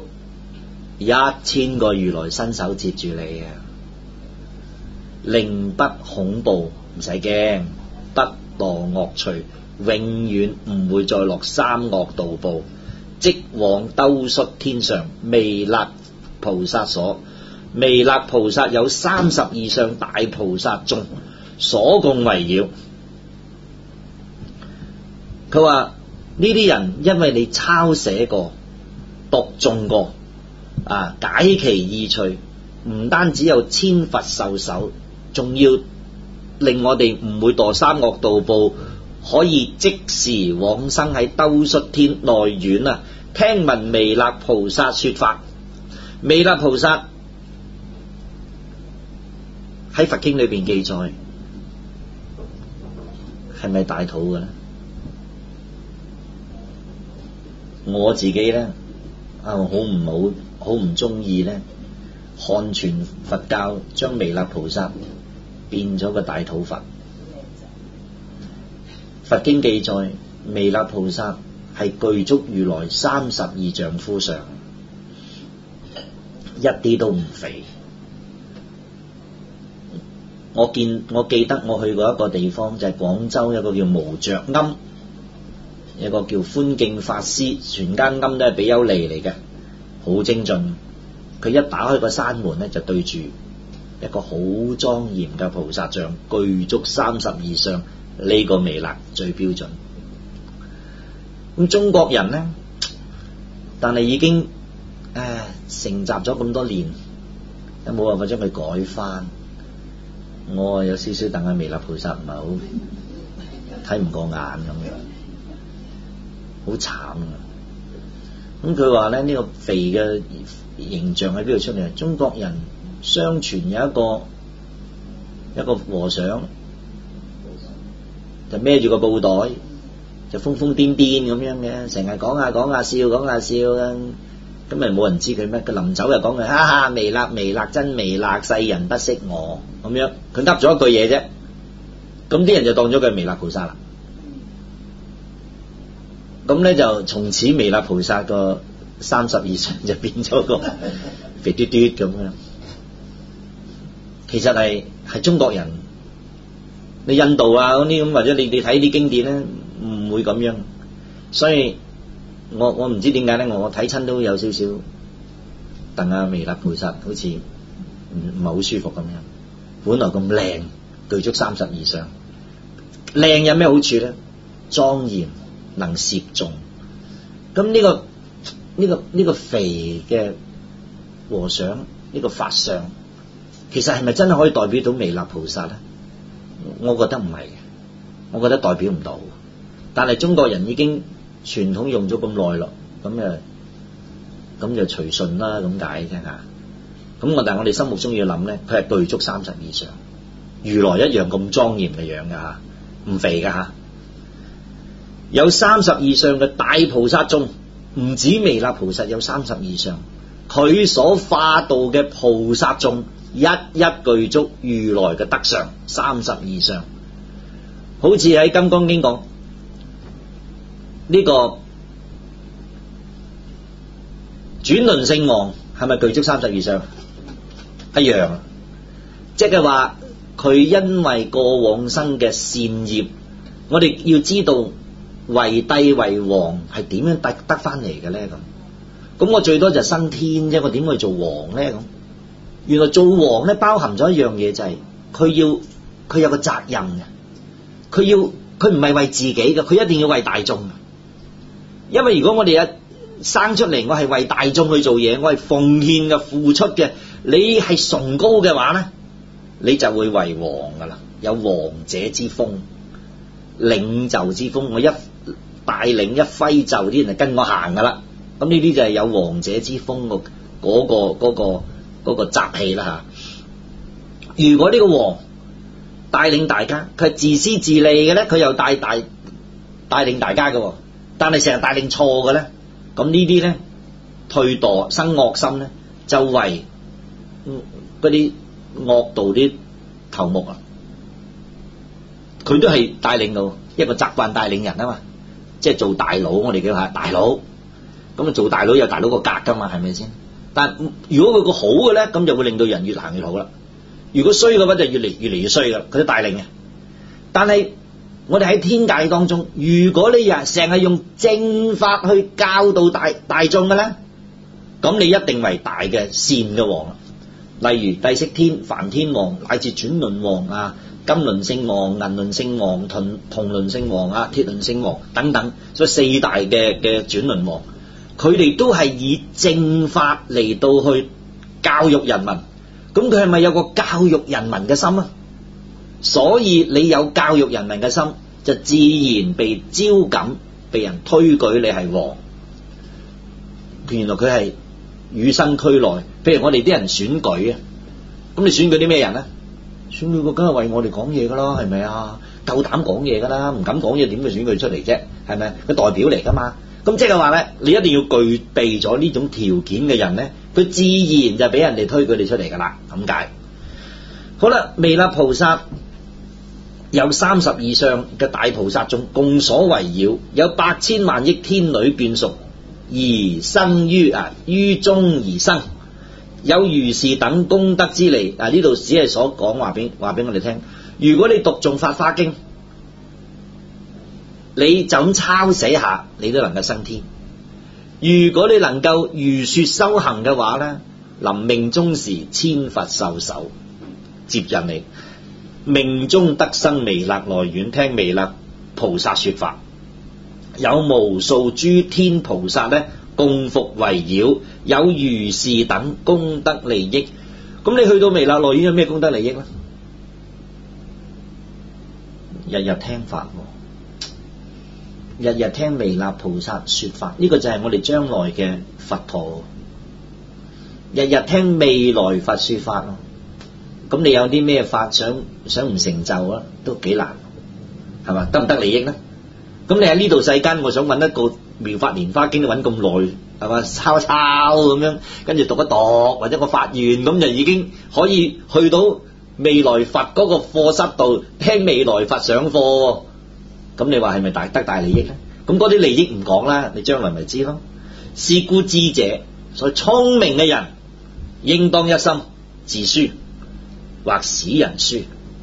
，1000個如來伸手接住你啊！令不恐怖，唔使驚，不墮惡趣，永遠唔會再落三惡道報，即往兜率天上彌勒菩薩所。彌勒菩薩有32相大菩薩眾所共圍繞。佢話呢啲人因為你抄寫過、讀誦過解其意趣，唔單止有千佛授手，仲要令我哋唔會墮三惡道報，可以即時往生喺兜率天內院啊！聽聞彌勒菩薩說法。彌勒菩薩喺佛經裏邊記載，係咪大肚嘅咧？我自己咧好唔中意咧，漢傳佛教將彌勒菩薩變咗個大肚佛， 佛經記載彌勒菩薩係具足如來32丈夫相，一啲都唔肥。我記得我去過一個地方，就係廣州一個叫無著庵，一個叫寬敬法師，全間庵都係比丘尼嚟嘅，好精進。佢一打開個山門咧，就對住一個好莊嚴嘅菩薩像，具足32相，呢個彌勒最標準。咁中國人咧，但係已經成習咗咁多年，都冇辦法將佢改翻。我有少少戥阿彌勒菩薩唔係好睇唔過眼咁樣，好慘啊！咁佢話咧，呢個肥嘅形象喺邊度出嚟？中國人相傳有一個和尚，就孭住個布袋，就瘋瘋癲癲咁樣嘅，成日講下笑啦。咁咪冇人知佢咩？佢臨走又講佢，哈哈，彌勒真彌勒，世人不識我咁樣。佢噏咗一句嘢啫，咁啲人就當咗佢係彌勒菩薩啦。咁咧就從此彌勒菩薩個32相就變咗個肥嘟嘟咁樣。其實係中國人，你印度啊嗰啲咁，或者你睇啲經典咧，唔會咁樣。所以我唔知點解咧，我睇親都有少少戥阿彌勒菩薩好似唔係好舒服咁樣。本來咁靚，具足32相，靚有咩好處咧？莊嚴，能攝眾。咁呢個肥嘅和尚，呢個法相，其實係咪真係可以代表到彌勒菩薩咧？我覺得唔係嘅，我覺得代表唔到。但係中國人已經傳統用咗咁耐咯，咁就隨順啦，咁解啫嚇。咁但係我哋心目中要諗咧，佢係具足32相，如來一樣咁莊嚴嘅樣㗎嚇，唔肥㗎嚇。有32相嘅大菩薩眾，唔止彌勒菩薩有32相，佢所化度嘅菩薩眾一具足如來嘅德相32相。好似喺《金剛經》講呢個轉輪聖王係咪具足32相？一樣，即係話佢因為過往生嘅善業，我哋要知道為帝為王係點樣得翻嚟嘅咧？咁我最多就生天啫，我點去做王咧？咁原來做王咧包含咗一樣嘢，就係佢有個責任嘅，佢唔係為自己嘅，佢一定要為大眾嘅。因為如果我哋一生出嚟，我係為大眾去做嘢，我係奉獻嘅、付出嘅，你係崇高嘅話咧，你就會為王噶啦，有王者之風、領袖之風。我一帶領一揮就，啲人就跟我行噶啦。咁呢啲就係有王者之風嗰個習氣啦吓。如果呢個王帶領大家，佢係自私自利嘅咧，佢又帶領大家嘅，但係成日帶領錯嘅咧，咁呢啲咧退墮生惡心咧，就為嗰啲惡道啲頭目啊，佢都係帶領到一個習慣帶領人啊嘛，即係做大佬，我哋叫係大佬。咁啊做大佬有大佬個格噶嘛，係咪先？但如果佢個好嘅咧，咁就會令到人越行越好啦。如果衰嘅話就越嚟越衰噶，佢都帶領嘅。但係我哋喺天界當中，如果你成日用正法去教導大眾嘅咧，咁你一定為大嘅善嘅王。例如帝釋天、梵天王乃至轉輪王啊、金輪聖王、銀輪聖王、銅輪聖王啊、鐵輪聖王等等，所以四大嘅轉輪王，佢哋都係以正法嚟到去教育人民。咁佢係咪有個教育人民嘅心啊？所以你有教育人民嘅心，就自然被招感，被人推舉你係王。原來佢係與生俱來。譬如我哋啲人選舉啊，咁你選舉啲咩人咧？選舉個梗係為我哋講嘢噶啦，係咪啊？夠膽講嘢噶啦，唔敢講嘢點會選佢出嚟啫？係咪？佢代表嚟噶嘛？咁即係話咧，你一定要具備咗呢種條件嘅人咧，佢自然就俾人哋推佢哋出嚟噶啦。咁解好啦，彌勒菩薩有30以上嘅大菩薩眾共所圍繞，有百千萬億天女眷屬而生於中而生，有如是等功德之利。呢度只係所講話俾我哋聽。如果你讀誦法華經，你就咁抄寫下，你都能夠升天。如果你能夠如說修行嘅話呢，臨命終時千佛授手接引你，命中得生彌勒來遠聽彌勒菩薩說法，有無數諸天菩薩呢共伏圍繞，有如是等功德利益。咁你去到彌勒來遠有咩功德利益呢？日日聽法，日日聽彌勒菩薩說法，呢個就係我哋將來嘅佛陀。日日聽未來佛說法咯，咁你有啲咩法想唔成就啊？都幾難，係嘛？得唔得利益呢？咁你喺呢度世間，我想揾一個妙法蓮華經，你揾咁耐，係嘛？抄咁樣，跟住讀一讀，或者個發願，咁就已經可以去到未來佛嗰個課室度聽未來佛上課。咁你話係咪得大利益呢？咁嗰啲利益唔講啦，你將來咪知咯。是故智者，所以聰明嘅人應當一心自書或使人書。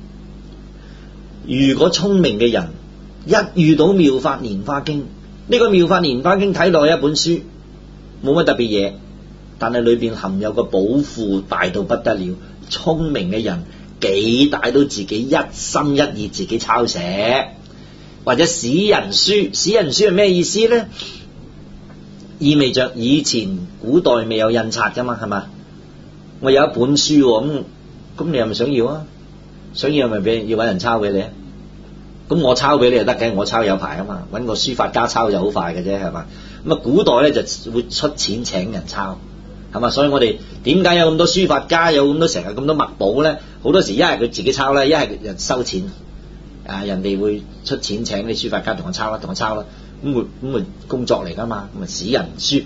如果聰明嘅人一遇到妙法蓮華經，呢個妙法蓮華經睇落一本書，冇乜特別嘢，但係裏邊含有個寶庫大到不得了。聰明嘅人幾大都自己一心一意自己抄寫，或者使人書。使人書係咩意思呢？意味着以前古代未有印刷噶嘛，係嘛？我有一本書喎，咁你係咪想要啊？想要咪要搵人抄俾你啊？咁我抄俾你就得嘅，我抄有排啊嘛，搵個書法家抄就好快嘅啫，係嘛？咁古代咧就會出錢請人抄，係嘛？所以我哋點解有咁多書法家，有咁多成日咁多墨寶咧？好多時一係佢自己抄啦，一係人收錢，人哋會出錢請啲書法家同我抄啦，咁咪工作嚟噶嘛，咁咪使人書。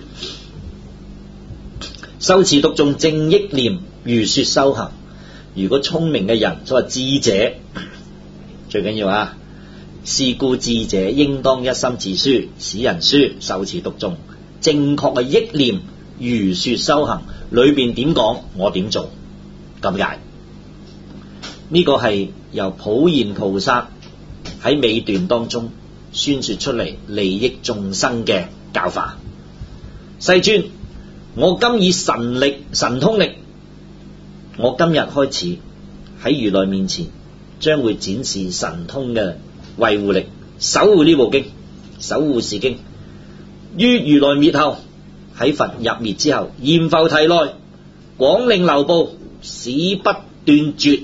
修持讀誦正憶念如說修行。如果聰明嘅人，所謂智者，最緊要啊！是故智者應當一心自書，使人書，受持讀誦，正確嘅憶念如說修行。裏邊點講，我點做，咁解。呢個係由普賢菩薩喺尾段當中宣說出嚟，利益眾生嘅教法。世尊，我今以神力神通力，我今日開始喺如來面前將會展示神通嘅維護力，守護呢部經，守護是經。於如來滅後，喺佛入滅之後，閻浮提內廣令流布，使不斷絕。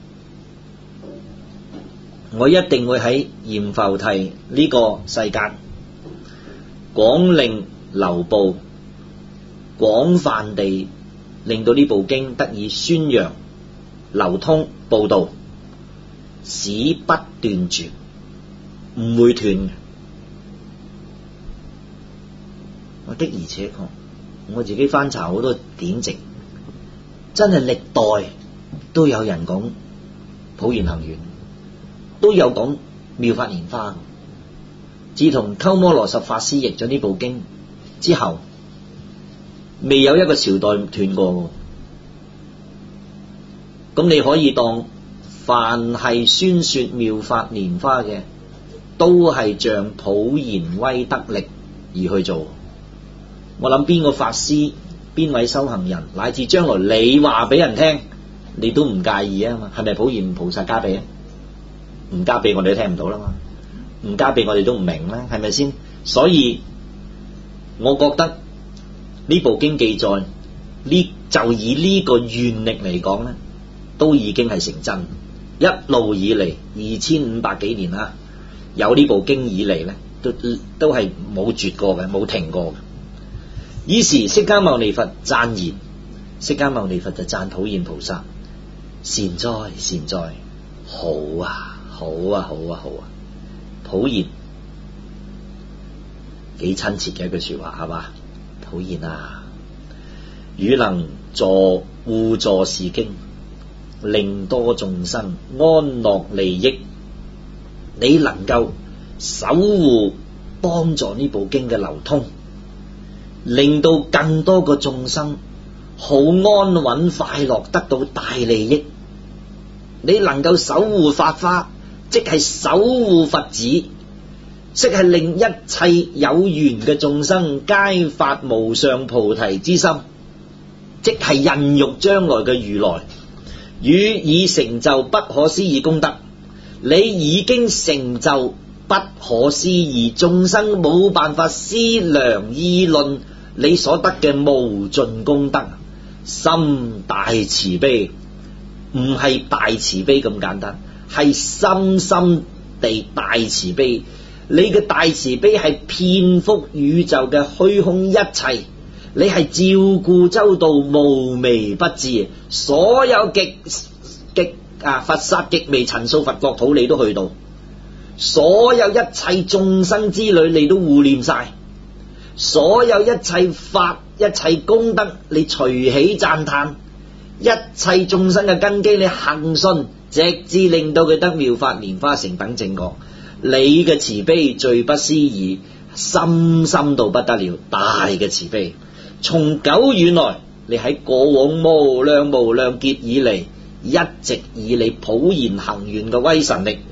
我一定會喺閻浮提呢個世界廣令流布，廣泛地令到呢部經得以宣揚、流通、報道，使不斷絕，唔會斷嘅。我的而且確，我自己翻查好多典籍，真係歷代都有人講普賢行願，都有講妙法蓮華。自從鳩摩羅什法師譯咗呢部經之後，未有一個朝代斷過。咁你可以當凡係宣說妙法蓮華嘅，都係仗普賢威德力而去做。我諗邊個法師、邊位修行人，乃至將來你話俾人聽，你都唔介意啊嘛？係咪普賢菩薩加被啊？唔加被我哋都聽唔到啦嘛，唔加被我哋都唔明啦，係咪先？所以我覺得呢部經記載，就以呢個願力嚟講咧，都已經係成真。一路以嚟2500幾年啦，有呢部經以嚟咧，都係冇絕過嘅，冇停過嘅。以時釋迦牟尼佛讚言，釋迦牟尼佛就讚普賢菩薩：善哉善哉，好啊好啊好啊好啊！普賢幾親切嘅一句說話係嘛？普賢啊，汝能護助是經，令多眾生安樂利益， 你能夠守護幫助呢部經嘅流通，令到更多個眾生好安穩快樂得到大利益。你能夠守護法花，即係守護佛子，即係令一切有緣嘅眾生皆發無上菩提之心，即係孕育將來嘅如來，予以成就不可思議功德。你已經成就不可思議，眾生冇辦法思量議論你所得嘅無盡功德。心大慈悲，唔係大慈悲咁簡單，係深深地大慈悲。你嘅大慈悲係遍覆宇宙嘅虛空一切，你係照顧周到無微不至，所有佛剎極微塵數佛國土你都去到，所有一切眾生之類你都護念晒，所有一切法一切功德你隨喜讚歎，一切眾生嘅根基你恆信，直至令到佢得妙法蓮花成等正覺。你嘅慈悲最不思議，深深到不得了，大嘅慈悲。從久遠來，你喺過往無量無量劫以嚟，一直以你普賢行願嘅威神力，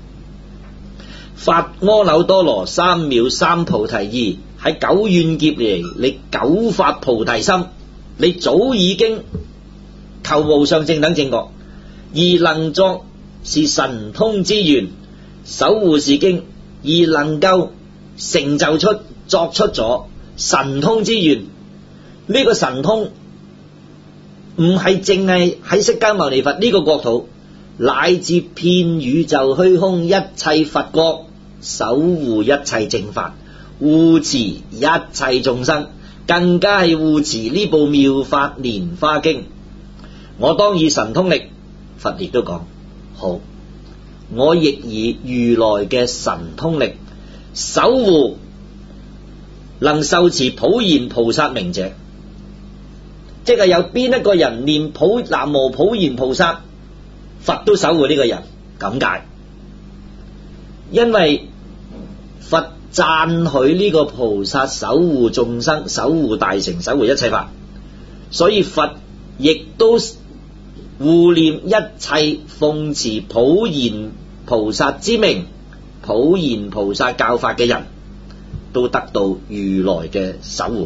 發阿耨多羅三藐三菩提意，喺久遠劫嚟，你久發菩提心，你早已經求無上正等正覺，而能作是神通之願，守護是經，而能夠成就出作出咗神通之願。呢個神通唔係淨係喺釋迦牟尼佛呢個國土，乃至遍宇宙虛空一切佛國，守護一切正法，護持一切眾生，更加係護持呢部妙法蓮花經。我當以神通力，佛亦都講好，我亦以如來嘅神通力守護能受持普賢菩薩名者，即係有邊一個人念南無普賢菩薩，佛都守護呢個人，咁解。因為佛讚許呢個菩薩守護眾生，守護大乘，守護一切法，所以佛亦都護念一切奉持普賢菩薩之名、普賢菩薩教法嘅人，都得到如來嘅守護。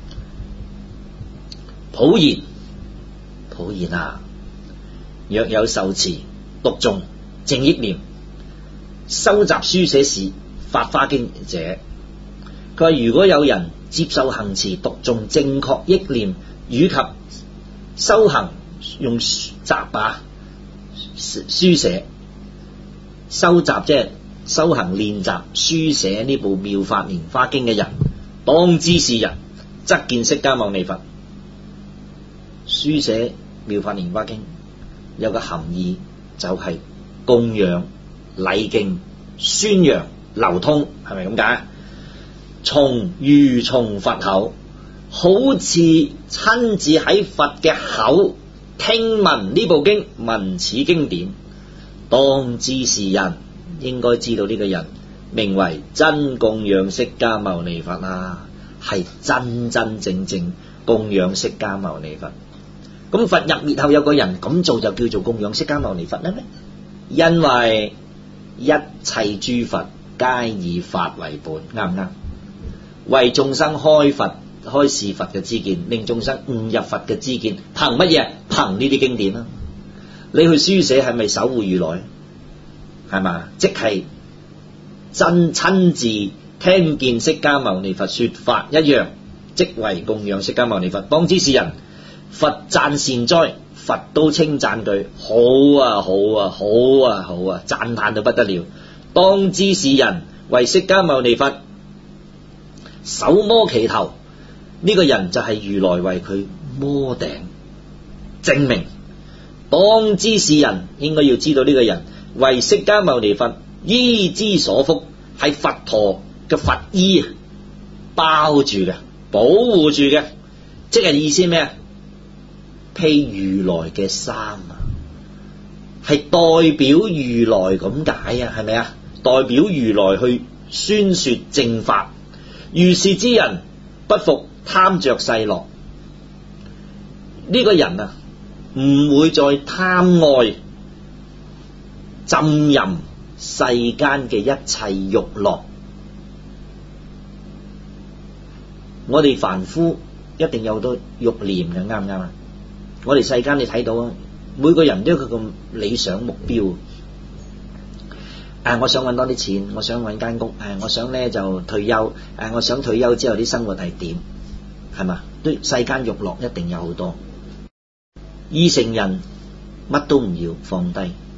普賢啊，若有受持、讀誦、正憶念、收集書寫是法華經者，佢話如果有人接受行持、讀誦、正確憶念以及修行用習書寫收集，即係修行練習書寫呢部妙法蓮花經嘅人，當知是人，則見釋迦牟尼佛。書寫妙法蓮花經有個含義，就係供養、禮敬、宣揚、流通，係咪咁解？如從佛口，好似親自喺佛嘅口聽聞呢部經，聞此經典，當知是人，應該知道呢個人名為真供養釋迦牟尼佛啊，係真真正正供養釋迦牟尼佛。咁佛入滅後有個人咁做，就叫做供養釋迦牟尼佛啦咩？因為一切諸佛皆以法為本，啱唔啱？為眾生開示佛嘅知見，令眾生悟入佛嘅知見，憑乜嘢？憑呢啲經典啦。你去書寫係咪守護如來？係嘛？即係親自聽見釋迦牟尼佛說法一樣，即為供養釋迦牟尼佛。當知是人，佛讚善哉，佛都稱讚佢好啊好啊好啊好啊，讚歎到不得了。當知是人，為釋迦牟尼佛手摩其頭，呢個人就係如來為佢摩頂證明。當知是人，應該要知道呢個人為釋迦牟尼佛衣之所覆，係佛陀嘅佛衣包住嘅，保護住嘅，即係意思咩啊？披如來嘅衫啊，係代表如來咁解啊，係咪啊？ 代表如來去宣說正法。如是之人不復貪着世樂，呢個人啊唔會再貪愛浸淫世間嘅一切欲樂。我哋凡夫一定有好多欲念嘅，啱唔啱啊？我哋世間你睇到啊，每個人都有佢個理想目標。我想揾多啲錢，我想揾間屋，我想咧就退休，我想退休之後啲生活係點，係嘛？都世間欲樂一定有好多。二乘人乜都唔要，放低。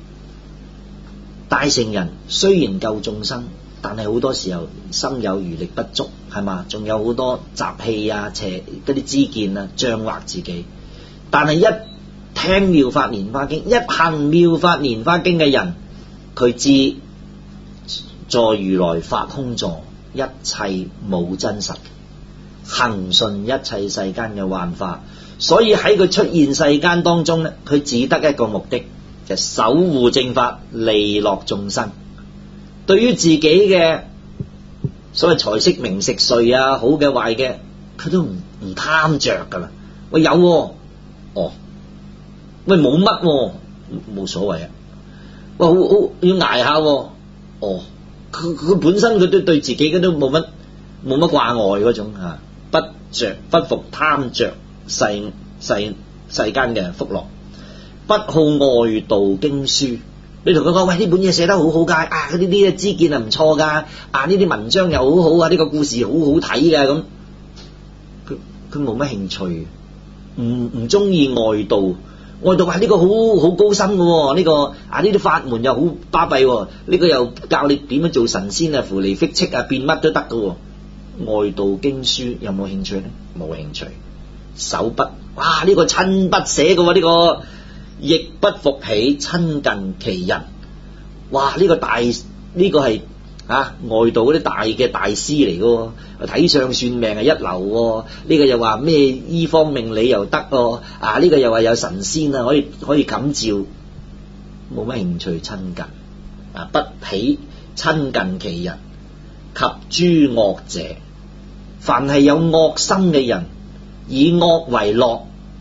大乘人雖然救眾生，但係好多時候心有餘力不足，係嘛？仲有好多習氣啊、邪嗰啲知見啊，障惑自己。但係一聽妙法蓮華經，一行妙法蓮華經嘅人，佢知在如來法空座，一切冇真實，行順一切世間嘅幻化。所以喺佢出現世間當中咧，佢只得一個目的，就守護正法，利樂眾生。對於自己嘅所謂財色名食睡啊，好嘅壞嘅，佢都唔貪着噶啦。喂，有哦，喂冇乜冇所謂啊。喂，好要捱下哦，佢本身佢都對自己都冇乜掛礙嗰種啊，不復貪着世間嘅福樂，不好外道經書。你同佢講，喂，呢本嘢寫得好好噶，呢啲知見係唔錯噶，呢啲文章又好好啊，呢個故事好好睇嘅，咁佢冇乜興趣，唔中意外道。外道話呢個好高深嘅，呢個呢啲法門又好巴閉，呢個又教你點樣做神仙啊，符離fik嗇啊，變乜都得嘅。外道經書有冇興趣咧？冇興趣。手筆，呢個親筆寫嘅，呢個亦不復起親近其人。呢個係外道嗰啲大嘅大師嚟嘅，睇相算命係一流。呢個又話咩醫方命理又得，呢個又話有神仙啊，可以感召，冇乜興趣親近。不起親近其人及諸惡者，凡係有惡心嘅人，以惡為樂。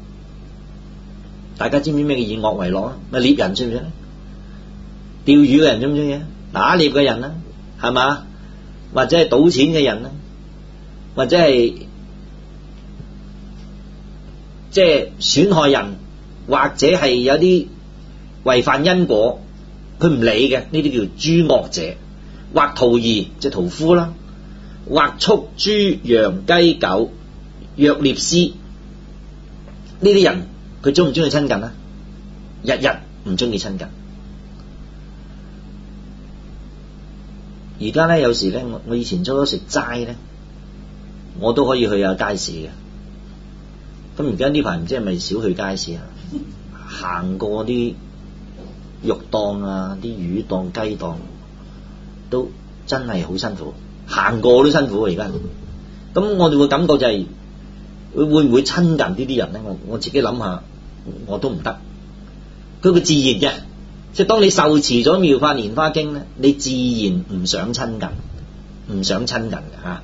大家知唔知咩叫以惡為樂啊？咪獵人知唔知？釣魚嘅人知唔知？打獵嘅人啦，係嘛？或者係賭錢嘅人啦，或者係即係損害人，或者係有啲違反因果，佢唔理嘅，呢啲叫諸惡者。或屠兒即係屠夫啦，或畜豬羊雞狗，若獵獅，呢啲人佢中唔中意親近啊？日日唔中意親近。而家咧有時咧，我以前初初食齋咧，我都可以去下街市嘅。咁而家呢排唔知係咪少去街市啊？行過啲肉檔啊、啲魚檔、雞檔，都真係好辛苦，行過都辛苦而家。咁我哋會感覺就係會唔會親近呢啲人咧？我自己諗下，我都唔得。佢個自然嘅。即係當你受持咗妙法蓮華經咧，你自然唔想親近嘅吓。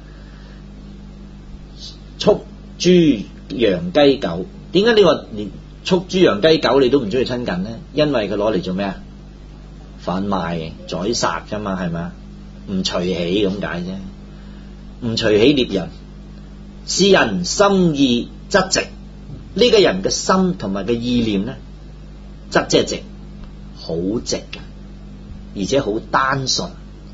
畜豬羊雞狗，點解你話連畜豬羊雞狗你都唔中意親近咧？因為佢攞嚟做咩啊？販賣宰殺噶嘛，係咪？唔隨喜咁解啫，唔隨喜獵人。是人心意則直，呢個人嘅心同埋嘅意念咧，則即係直。好直嘅，而且好單純，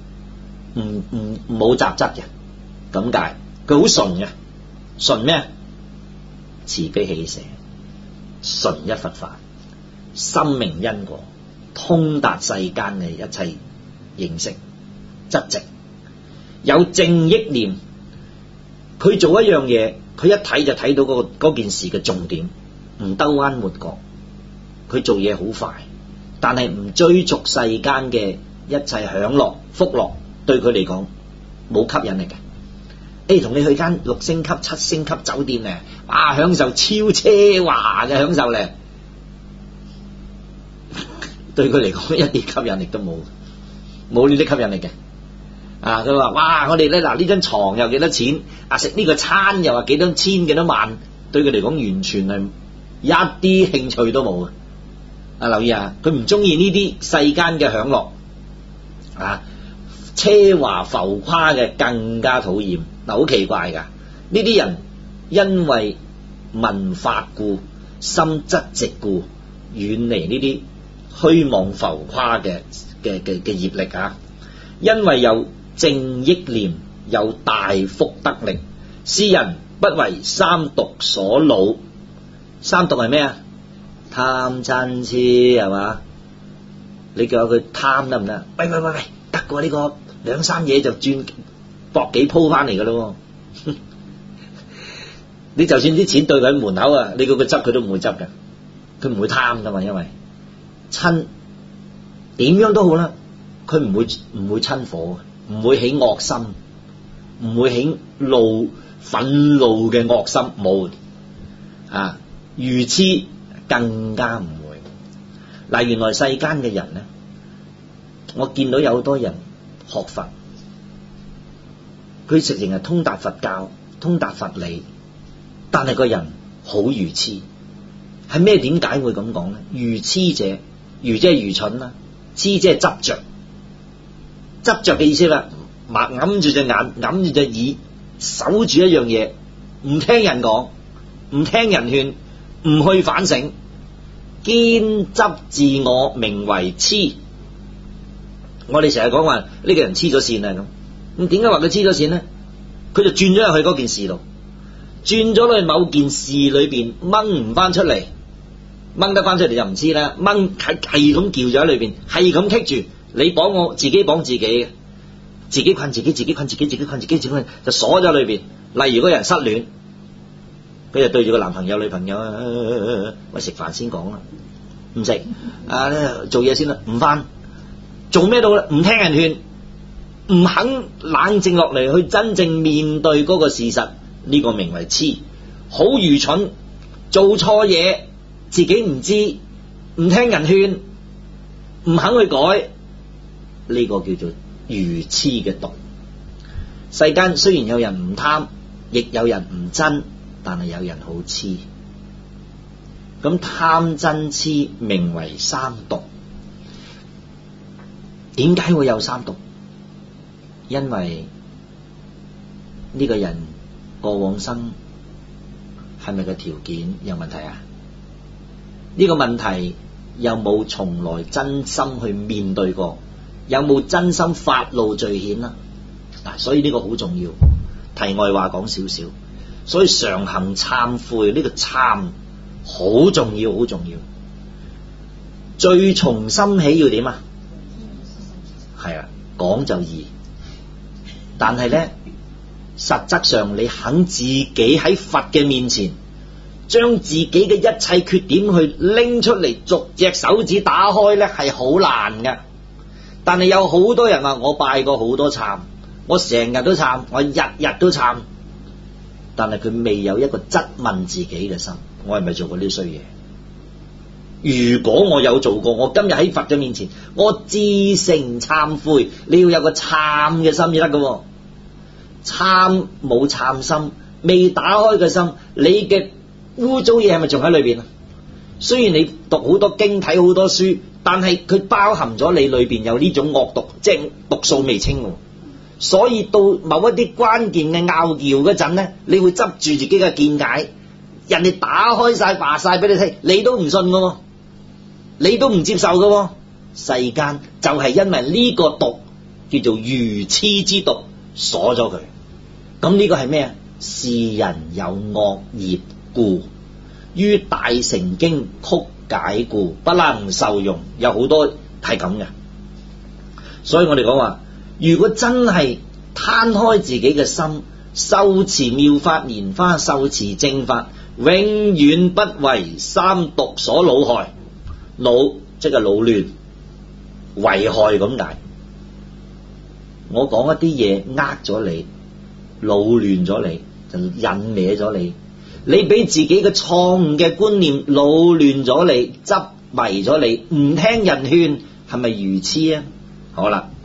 冇雜質嘅，咁解。佢好純嘅，純咩？慈悲喜捨，純一佛法，深明因果，通達世間嘅一切認識，質直，有正憶念。佢做一樣嘢，佢一睇就睇到嗰件事嘅重點，唔兜彎抹角。佢做嘢好快。但係唔追逐世間嘅一切享樂福樂，對佢嚟講冇吸引力嘅。同你去間6星級、7星級酒店咧，享受超奢華嘅享受咧，對佢嚟講一啲吸引力都冇。 冇呢啲吸引力嘅。啊，佢話哇，我哋咧嗱呢張床又幾多錢，啊食呢個餐又話幾多千幾多萬，對佢嚟講完全係一啲興趣都冇嘅。啊，留意下，佢唔中意呢啲世間嘅享樂，啊奢華浮誇嘅更加討厭。嗱，好奇怪噶，呢啲人因為聞法故，心則直故，遠離呢啲虛妄浮誇嘅業力啊！因為有正益念，有大福德力，是人不為三毒所惱。三毒係咩啊？貪嗔痴係嘛？你叫佢貪得唔得？喂，得過呢個兩三嘢就轉搏幾鋪翻嚟噶咯。你就算啲錢對佢喺門口啊，你叫佢執佢都唔會執嘅，佢唔會貪噶嘛，因為親點樣都好啦，佢唔會親火，唔會起惡心，唔會起憤怒嘅惡心，冇啊，愚痴更加唔會。嗱，原來世間嘅人咧，我見到有好多人學佛，佢實情係通達佛教，通達佛理，但係個人好愚痴。係咩？點解會咁講咧？愚痴者，愚即係愚蠢啦，痴即係執着。執着嘅意思啦，揞住隻眼，揞住隻耳，守住一樣嘢，唔聽人講，唔聽人勸，唔去反省，堅執自我，名為痴。我哋成日講話呢個人黐咗線啊，咁點解話佢黐咗線咧？佢就轉咗入去嗰件事度，轉咗去某件事裏邊，掹唔翻出嚟，掹得翻出嚟就唔知啦。掹係咁叫咗喺裏邊，係咁棘住，你綁我，自己綁自己，自己困自己，自己困自己，自己困自己，自己困就鎖咗裏邊。例如嗰人失戀，佢就對住個男朋友女朋友喂，食飯先講啦，唔食做嘢先啦，唔翻做咩到啦？唔聽人勸，唔肯冷靜落嚟去真正面對嗰個事實，呢個名為痴，好愚蠢，做錯嘢自己唔知，唔聽人勸，唔肯去改，呢個叫做愚痴嘅毒。世間雖然有人唔貪，亦有人唔真，但係有人好痴。咁貪真痴名為三毒。點解會有三毒？因為呢個人過往生係咪個條件有問題啊？呢個問題有冇從來真心去面對過？有冇真心發露罪愆啊？嗱，所以呢個好重要。題外話講少少，所以常行懺悔，呢個懺好重要，好重要。最從心起要點啊？係啊，講就易，但係咧，實質上你肯自己喺佛嘅面前，將自己嘅一切缺點去拎出嚟，逐隻手指打開咧，係好難㗎。但係有好多人話我拜過好多懺，我成日都懺，我日日都懺，但係佢未有一個質問自己嘅心，我係咪做過呢啲衰嘢？如果我有做過，我今日喺佛嘅面前，我自誠懺悔。你要有個懺嘅心至得㗎。懺冇懺心，未打開嘅心，你嘅污糟嘢係咪仲喺裏邊啊？雖然你讀好多經，睇好多書，但係佢包含咗你裏邊有呢種惡毒，即係毒素未清。所以到某一啲關鍵嘅拗撬嗰陣咧，你會執住自己嘅見解，人哋打開晒話晒俾你聽，你都唔信㗎，你都唔接受㗎。世間就係因為呢個毒叫做愚痴之毒鎖咗佢。咁呢個係咩啊？是人有惡業故，於大乘經曲解故，不能受用。有好多係咁嘅，所以我哋講話，如果真係攤開自己嘅心，修持妙法蓮花，修持正法，永遠不為三毒所惱害。惱即係惱亂，危害咁解。我講一啲嘢呃咗你，惱亂咗你，就引歪咗你。你俾自己嘅錯誤嘅觀念惱亂咗你，執迷咗你，唔聽人勸，係咪愚痴啊？好啦，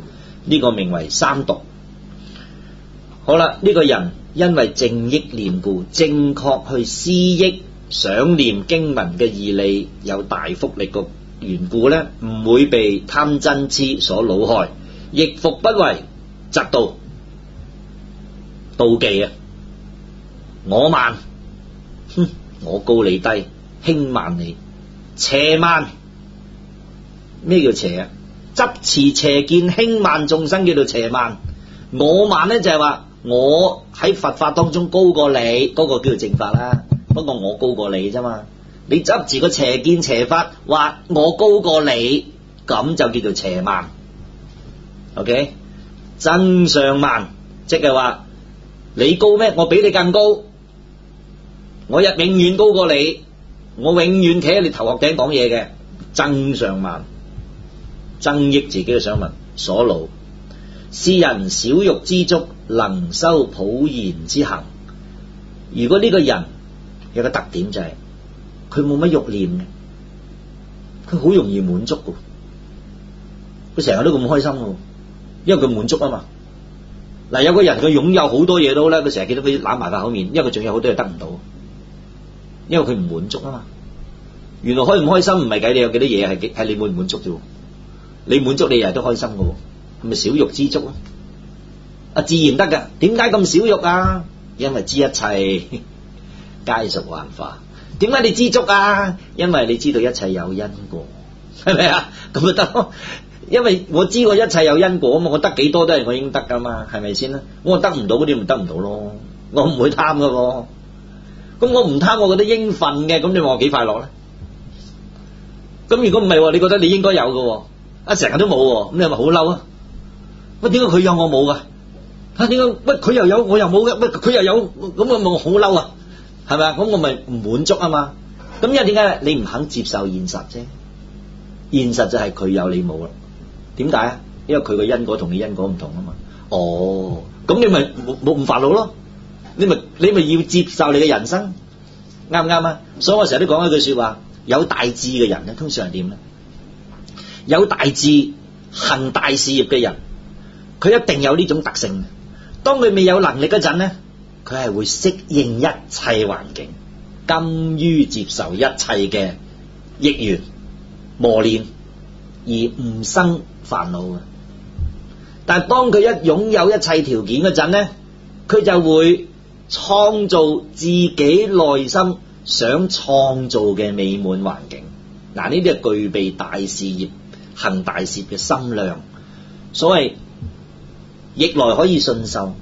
呢個名為三毒。好啦，呢個人因為正憶念故，正確去思憶想念經文嘅義理，有大福力嘅緣故呢，唔會被貪嗔癡所惱害，亦復不為嫉妒、妒忌啊！我慢，我高你低，輕慢你，邪慢。咩叫邪啊？執持邪見，輕慢眾生叫做邪慢。我慢呢，就係話我喺佛法當中高過你，嗰個叫做正法啦。不過我高過你啫嘛。你執持個邪見邪法，話我高過你，咁就叫做邪慢。OK， 增上慢，即係話你高咩？我比你更高，我永遠高過你，我永遠企喺你頭殼頂講嘢嘅。增上慢，增益自己嘅想聞所惱。是人少欲知足，能修普賢之行。如果呢個人有個特點就係佢冇乜欲念嘅，佢好容易滿足嘅，佢成日都咁開心嘅，因為佢滿足啊嘛。嗱，有個人佢擁有好多嘢都咧，佢成日見到佢攬埋塊口面，因為佢仲有好多嘢得唔到，因為佢唔滿足啊嘛。原來開唔開心唔係計你有幾多嘢，係你滿唔滿足啫。你滿足你日日都開心嘅，係咪少欲知足啊？自然得噶。點解咁少欲啊？因為知一切皆屬幻化。點解你知足啊？因為你知道一切有因果，係咪啊？咁就得咯。因為我知我一切有因果啊嘛，我得幾多都係我應得噶嘛，係咪先啦？我得唔到嗰啲咪得唔到咯，我唔會貪噶喎。咁我唔貪，我覺得應份嘅，咁你話我幾快樂咧？咁如果唔係，你覺得你應該有嘅，啊成日都冇，咁你係咪好嬲啊？喂，點解佢有我冇噶？啊，點解喂佢又有我又冇嘅？喂，佢又有，咁我好嬲啊？係咪啊？咁我咪唔滿足啊嘛？咁因為點解你唔肯接受現實啫？現實就係佢有你冇啦。點解啊？因為佢個因果同你因果唔同啊嘛。哦，咁你咪冇唔煩惱咯？你咪要接受你嘅人生，啱唔啱啊？所以我成日都講一句說話，有大志嘅人咧，通常係點咧？有大志行大事業嘅人，佢一定有呢種特性。當佢未有能力嗰陣咧，佢係會適應一切環境，甘於接受一切嘅逆緣磨練，而唔生煩惱嘅。但係當佢一擁有一切條件嗰陣咧，佢就會創造自己內心想創造嘅美滿環境。嗱，呢啲係具備大事業行大事業嘅心量。所謂逆來可以順受，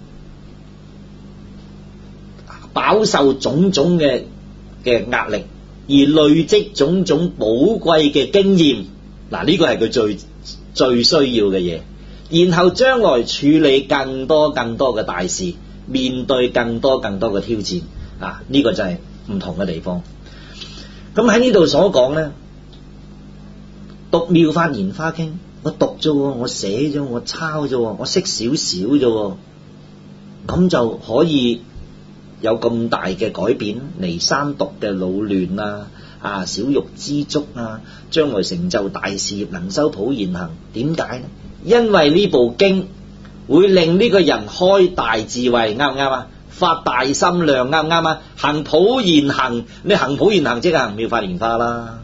飽受種種嘅壓力，而累積種種寶貴嘅經驗。嗱，呢個係佢最需要嘅嘢。然後將來處理更多嘅大事，面對更多嘅挑戰。啊，呢個就係唔同嘅地方。咁喺呢度所講咧，讀妙法蓮華經，我讀啫，我寫咗，我抄咗，我識少少啫，咁就可以有咁大嘅改變，離三毒嘅惱亂啊，少欲知足啊，將來成就大事業，能修普賢行。點解呢？因為呢部經會令呢個人開大智慧，啱唔啱啊？發大心量，啱唔啱啊？行普賢行，你行普賢行即係行妙法蓮華啦。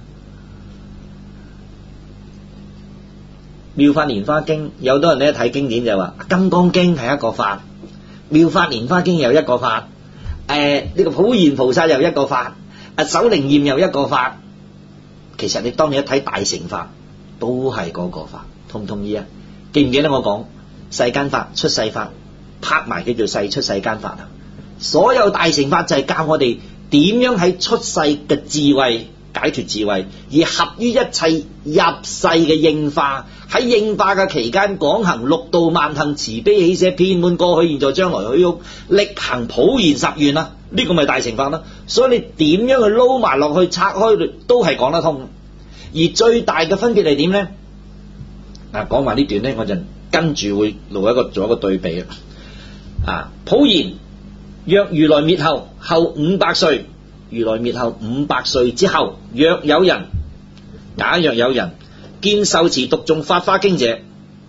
妙法蓮華經有好多人咧睇經典就話金剛經係一個法，妙法蓮華經又一個法，呢個普賢菩薩又一個法，首楞嚴又一個法。其實你當你一睇大乘法都係嗰個法，同唔同意啊？記唔記得我講世間法、出世法拍埋叫做世出世間法啊？所有大乘法就係教我哋點樣喺出世嘅智慧解脫智慧，而合於一切入世嘅應化。喺應化嘅期間廣行六度萬行，慈悲喜捨遍滿過去現在將來許屋，力行普賢十願啊！呢個咪大乘法啦。所以你點樣去撈埋落去拆開都係講得通。而最大嘅分別係點咧？嗱，講埋呢段咧，我就跟住會做一個對比啊！普賢若如來滅後500歲，如來滅後500歲之後，假若有人見受持讀誦法華經者，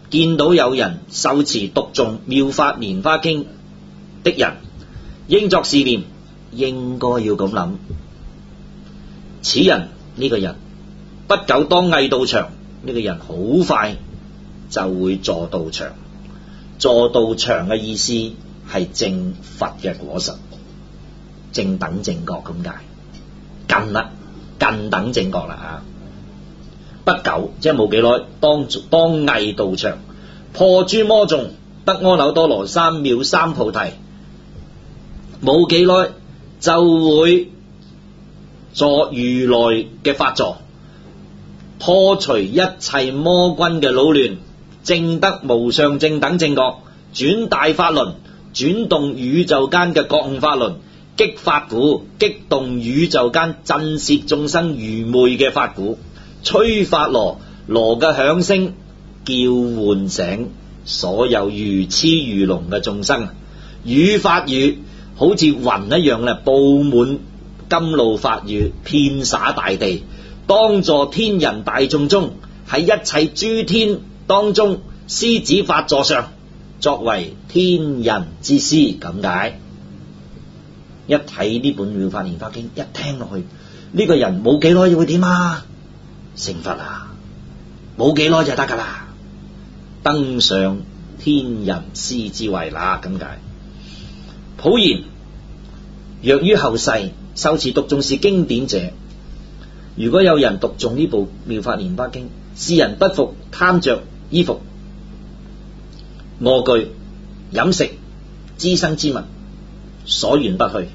見到有人受持讀誦妙法蓮華經的人，應作是念，應該要咁諗：此人呢個人不久當詣道場，呢個人好快就會坐道場。坐道場嘅意思係證佛嘅果實，正等正覺咁解，近啦，近等正覺啦不久即係冇幾耐，當詣道場，破諸魔眾，得阿耨多羅三藐三菩提，冇幾耐就會坐如來嘅法座，破除一切魔軍嘅擾亂，證得無上正等正覺，轉大法輪，轉動宇宙間嘅覺悟法輪，擊法鼓，擊動宇宙間震懾眾生愚昧嘅法鼓，吹法螺，螺嘅響聲叫喚醒所有如痴如聾嘅眾生，雨法雨好似雲一樣咧，布滿甘露法雨，遍灑大地，當坐天人大眾中，喺一切諸天當中獅子法座上，作為天人之師咁解。一睇呢本妙法蓮華經，一聽落去，呢個人冇幾耐會點啊？成佛啊，冇幾耐就得噶啦，登上天人師之位啦咁解。普言，若於後世受持讀誦是經典者，如果有人讀誦呢部妙法蓮華經，是人不復貪着衣服、臥具、飲食、資生之物，所願不去。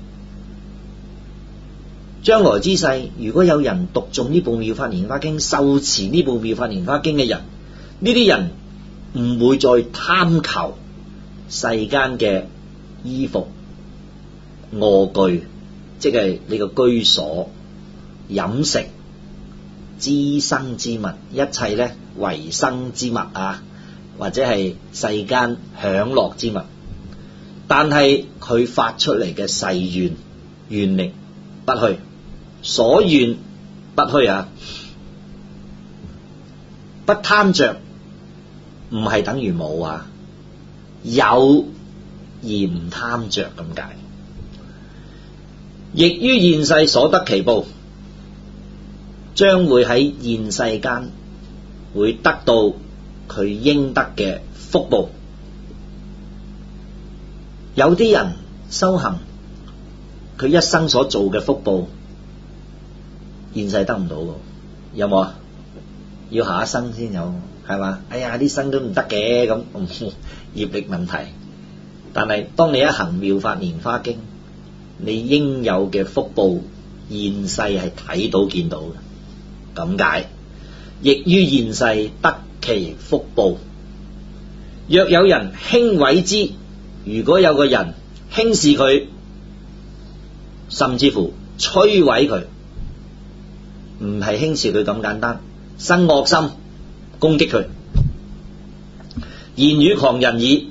將來之世，如果有人讀誦呢部妙法蓮華經，受持呢部妙法蓮華經嘅人，呢啲人唔會再貪求世間嘅衣服、臥具，即係你個居所、飲食、資生之物，一切咧維生之物啊，或者係世間享樂之物，但係佢發出嚟嘅誓願願力不去，所願不去啊！不貪着唔係等於冇啊，有而唔貪着咁解。亦於現世所得其報，將會喺現世間會得到佢應得嘅福報。有啲人修行，佢一生所做嘅福報，現世得唔到嘅，有冇啊？要下一生先有，係嘛？哎呀，呢生都唔得嘅咁，業力問題。但係當你一行妙法蓮華經，你應有嘅福報，現世係睇到見到嘅，咁解。亦於現世得其福報。若有人輕毀之，如果有個人輕視佢，甚至乎摧毀佢，唔係輕視佢咁簡單，生惡心攻擊佢，言語狂人耳，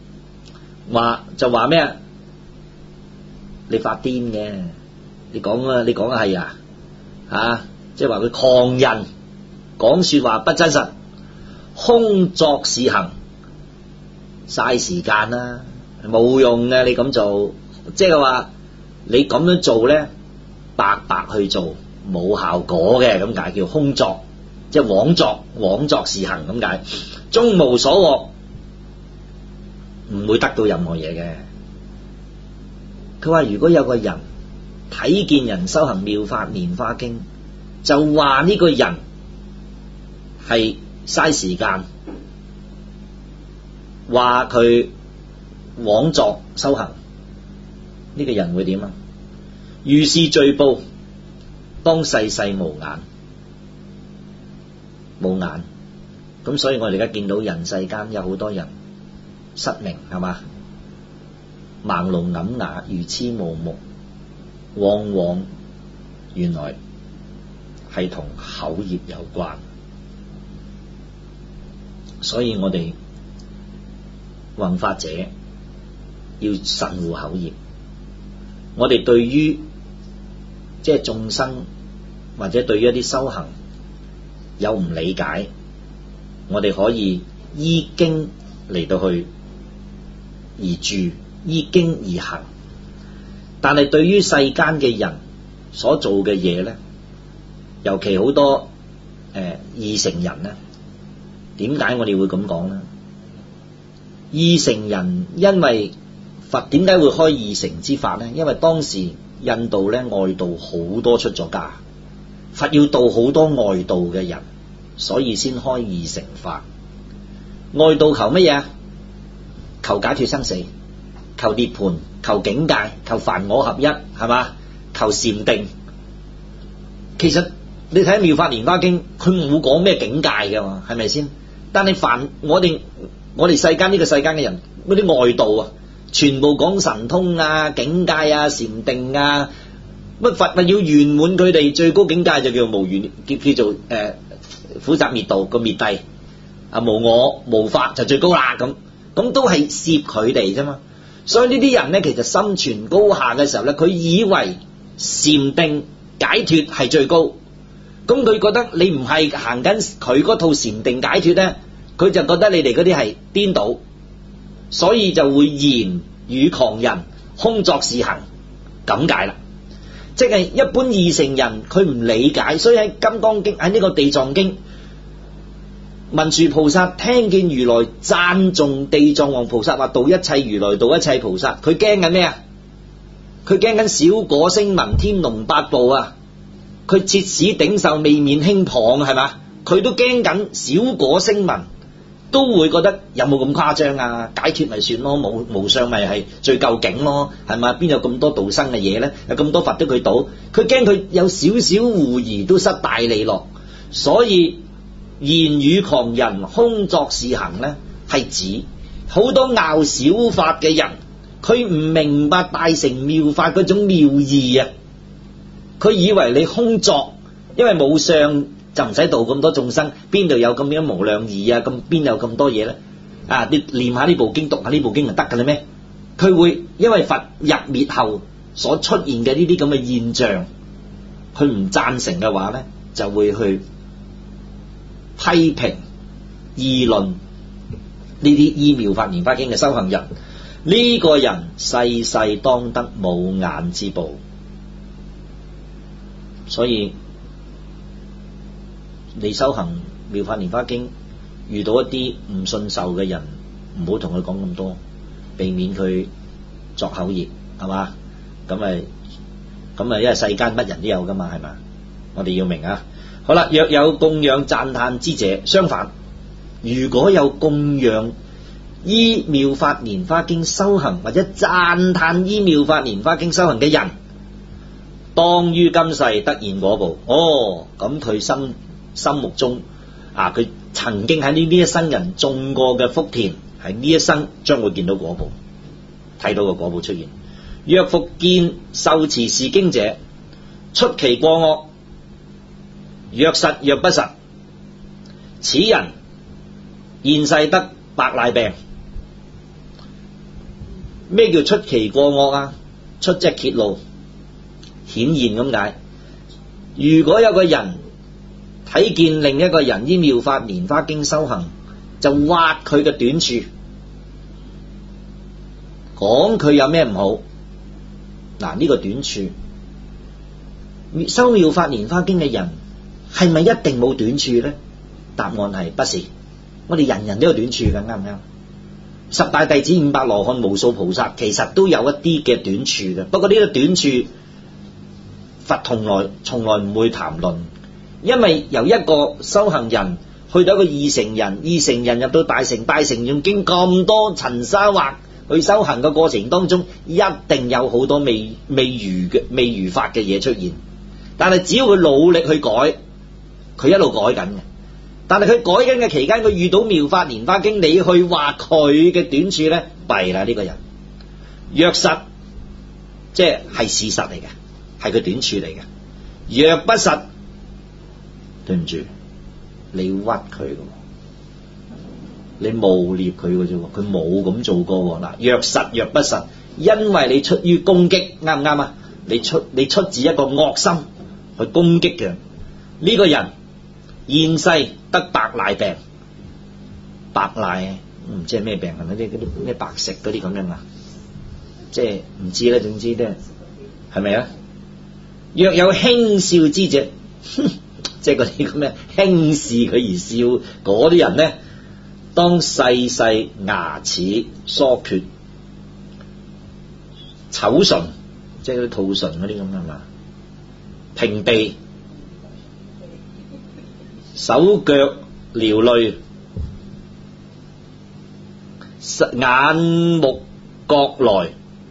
話咩啊？你發癲嘅，你講係啊，即係話佢狂人，講說話不真實，空作是行，嘥時間啦，冇用嘅。你咁做，即係話你咁樣做咧，白白去做，冇效果嘅，咁解叫空作，即係枉作是行咁解，終無所獲，唔會得到任何嘢嘅。佢話如果有個人睇見人修行妙法蓮華經，就話呢個人係嘥時間，話佢枉作修行，呢個人會點啊？如是罪報，當世世無眼，冇眼。咁所以我哋而家見到人世間有好多人失明，係嘛？盲聾喑啞，愚痴無目，往往原來係同口業有關。所以我哋弘法者要慎護口業。我哋對於即係眾生或者對於一啲修行有唔理解，我哋可以依經嚟到去而住，依經而行。但係對於世間嘅人所做嘅嘢咧，尤其好多義成人咧，點解我哋會咁講咧？義成人因為佛點解會開義成之法咧？因為當時印度咧外道好多出咗家，佛要度好多外道嘅人，所以先開義成法。外道求乜嘢啊？求解脫生死，求涅槃，求境界，求梵我合一，係嘛？求禪定。其實你睇《妙法蓮華經》，佢冇講咩境界嘅嘛，係咪先？但係凡我哋世間呢個世間嘅人，嗰啲外道啊，全部講神通啊、境界啊、禪定啊，乜佛咪要圓滿佢哋最高境界就叫無緣，叫做苦集滅道個滅諦啊，無我無法就最高啦，咁都係攝佢哋啫嘛。所以呢啲人咧，其實心存高下嘅時候咧，佢以為禪定解脫係最高，咁佢覺得你唔係行緊佢嗰套禪定解脫咧，佢就覺得你哋嗰啲係顛倒，所以就會言語狂人，空作是行，咁解啦。即係一般義成人佢唔理解，所以喺《金剛經》喺呢個地藏經，文殊菩薩聽見如來讚頌地藏王菩薩話度一切如來度一切菩薩，佢驚緊咩啊？佢驚緊小果聲聞天龍八部啊！佢切使頂受未免輕謗，係嘛？佢都驚緊小果聲聞，都會覺得有冇咁誇張啊？解脫咪算咯，無上咪係最究竟咯，係咪？邊有咁多度生嘅嘢咧？有咁多佛都佢度，佢驚佢有少少狐疑都失大利落，所以言語狂人，空作是行咧，係指好多拗小法嘅人，佢唔明白大乘妙法嗰種妙義啊！佢以為你空作，因為冇相就唔使度咁多眾生，邊度有咁樣無量義啊？咁邊有咁多嘢咧？啊！你念下呢部經，讀下呢部經就得㗎啦咩？佢會因為佛入滅後所出現嘅呢啲咁嘅現象，佢唔贊成嘅話咧，就會去批評議論呢啲依妙法蓮華經嘅修行人。呢個人世世當得冇眼之報。所以你修行妙法蓮華經，遇到一啲唔信受嘅人，唔好同佢講咁多，避免佢作口業，係嘛？咁因為世間乜人都有噶嘛，係嘛？我哋要明啊。好啦，若有供養讚歎之者，相反，如果有供養依妙法蓮華經修行，或者讚歎依妙法蓮華經修行嘅人，當於今世得現果報。哦，咁佢心目中啊，佢曾經喺呢一生人種過嘅福田，喺呢一生將會見到果報，睇到個果報出現。若復見受持是經者，出其過惡，若實若不實，此人現世得白賴病。咩叫出其過惡啊？出即揭露，顯現咁解。如果有個人睇見另一個人依妙法蓮華經修行，就挖佢嘅短處，講佢有咩唔好。嗱，呢個短處，修妙法蓮華經嘅人係咪一定冇短處呢？答案係不是，我哋人人都有短處嘅，啱唔啱？十大弟子、500羅漢、無數菩薩，其實都有一啲嘅短處嘅。不過呢個短處，佛從來唔會談論，因為由一個修行人去到一個義成人，義成人入到大成，大成仲經咁多塵沙惑去修行嘅過程當中，一定有好多未如法嘅嘢出現。但係只要佢努力去改，佢一路改緊嘅。但係佢改緊嘅期間，佢遇到妙法蓮華經，你去話佢嘅短處咧，弊啦呢個人。若實，即係事實嚟嘅，係佢短處嚟嘅。若不實，對唔住，你屈佢嘅，你誣衊佢嘅啫，佢冇咁做過嗱。若實若不實，因為你出於攻擊，啱唔啱啊？你出自一個惡心去攻擊嘅呢個人，現世得白賴病， 白賴，唔知係咩病，係咪啲咩白石嗰啲咁樣啊？即係唔知啦，總之咧係咪啊？若有輕笑之者，即係嗰啲咁嘅輕視佢而笑嗰啲人咧，當細細牙齒疏缺，醜唇，即係嗰啲兔唇嗰啲咁係嘛？平鼻，手腳撩淚，眼目角來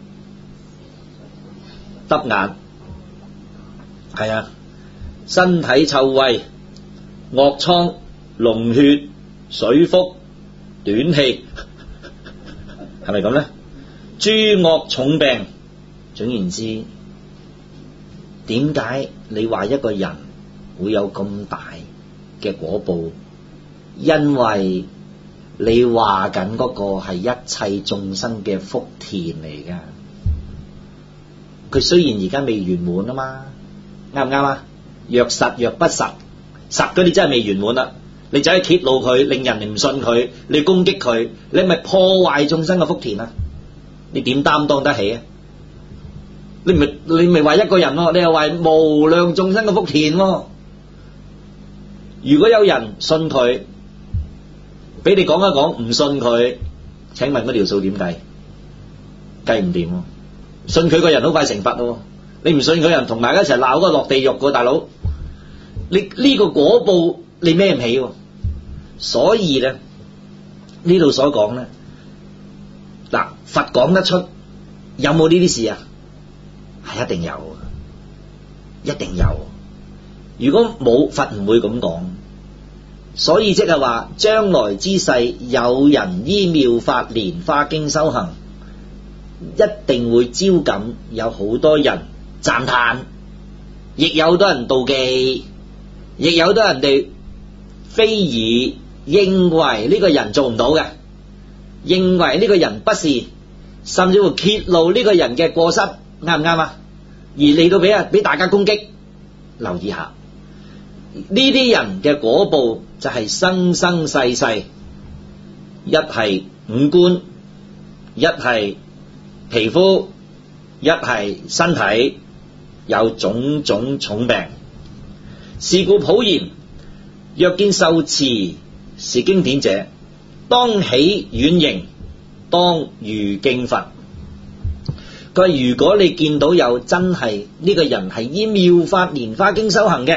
耷眼，係啊，身體臭穢，惡瘡，膿血，水腹，短氣，係咪咁咧？諸惡重病，總言之，點解你話一個人會有咁大嘅果報？因為你話緊嗰個係一切眾生嘅福田嚟噶。佢雖然而家未圓滿啊嘛，啱唔啱啊？若實若不實，實嗰啲真係未圓滿啦。你就去揭露佢，令人哋唔信佢，你攻擊佢，你咪破壞眾生嘅福田啊！你點擔當得起啊？你咪話一個人咯，你又話無量眾生嘅福田咯。如果有人信佢，俾你講一講，唔信佢，請問嗰條數點計？計唔掂喎。信佢個人好快成佛咯，你唔信佢人同埋一齊鬧嗰個落地獄個大佬，你呢個果報你孭唔起喎。所以咧呢度所講咧，嗱，佛講得出，有冇呢啲事啊？係一定有，一定有。如果冇，佛唔會咁講。所以即係話，將來之世有人依妙法蓮華經修行，一定會招感有好多人讚歎，亦有好多人妒忌，亦有好多人哋非議，認為呢個人做唔到嘅，認為呢個人不是，甚至會揭露呢個人嘅過失，啱唔啱啊？而嚟到俾大家攻擊，留意下呢啲人嘅果報就係生生世世，一係五官，一係皮膚，一係身體有種種重病。是故普言，若見受持是經典者，當起遠迎，當如敬佛。佢話如果你見到有真係呢個人係依妙法蓮華經修行嘅，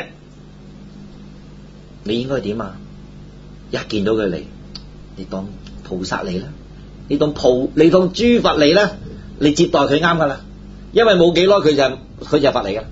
你應該點啊？一見到佢嚟，你當菩薩嚟啦，你當諸佛嚟啦，你接待佢啱噶啦，因為冇幾耐佢就佛嚟噶，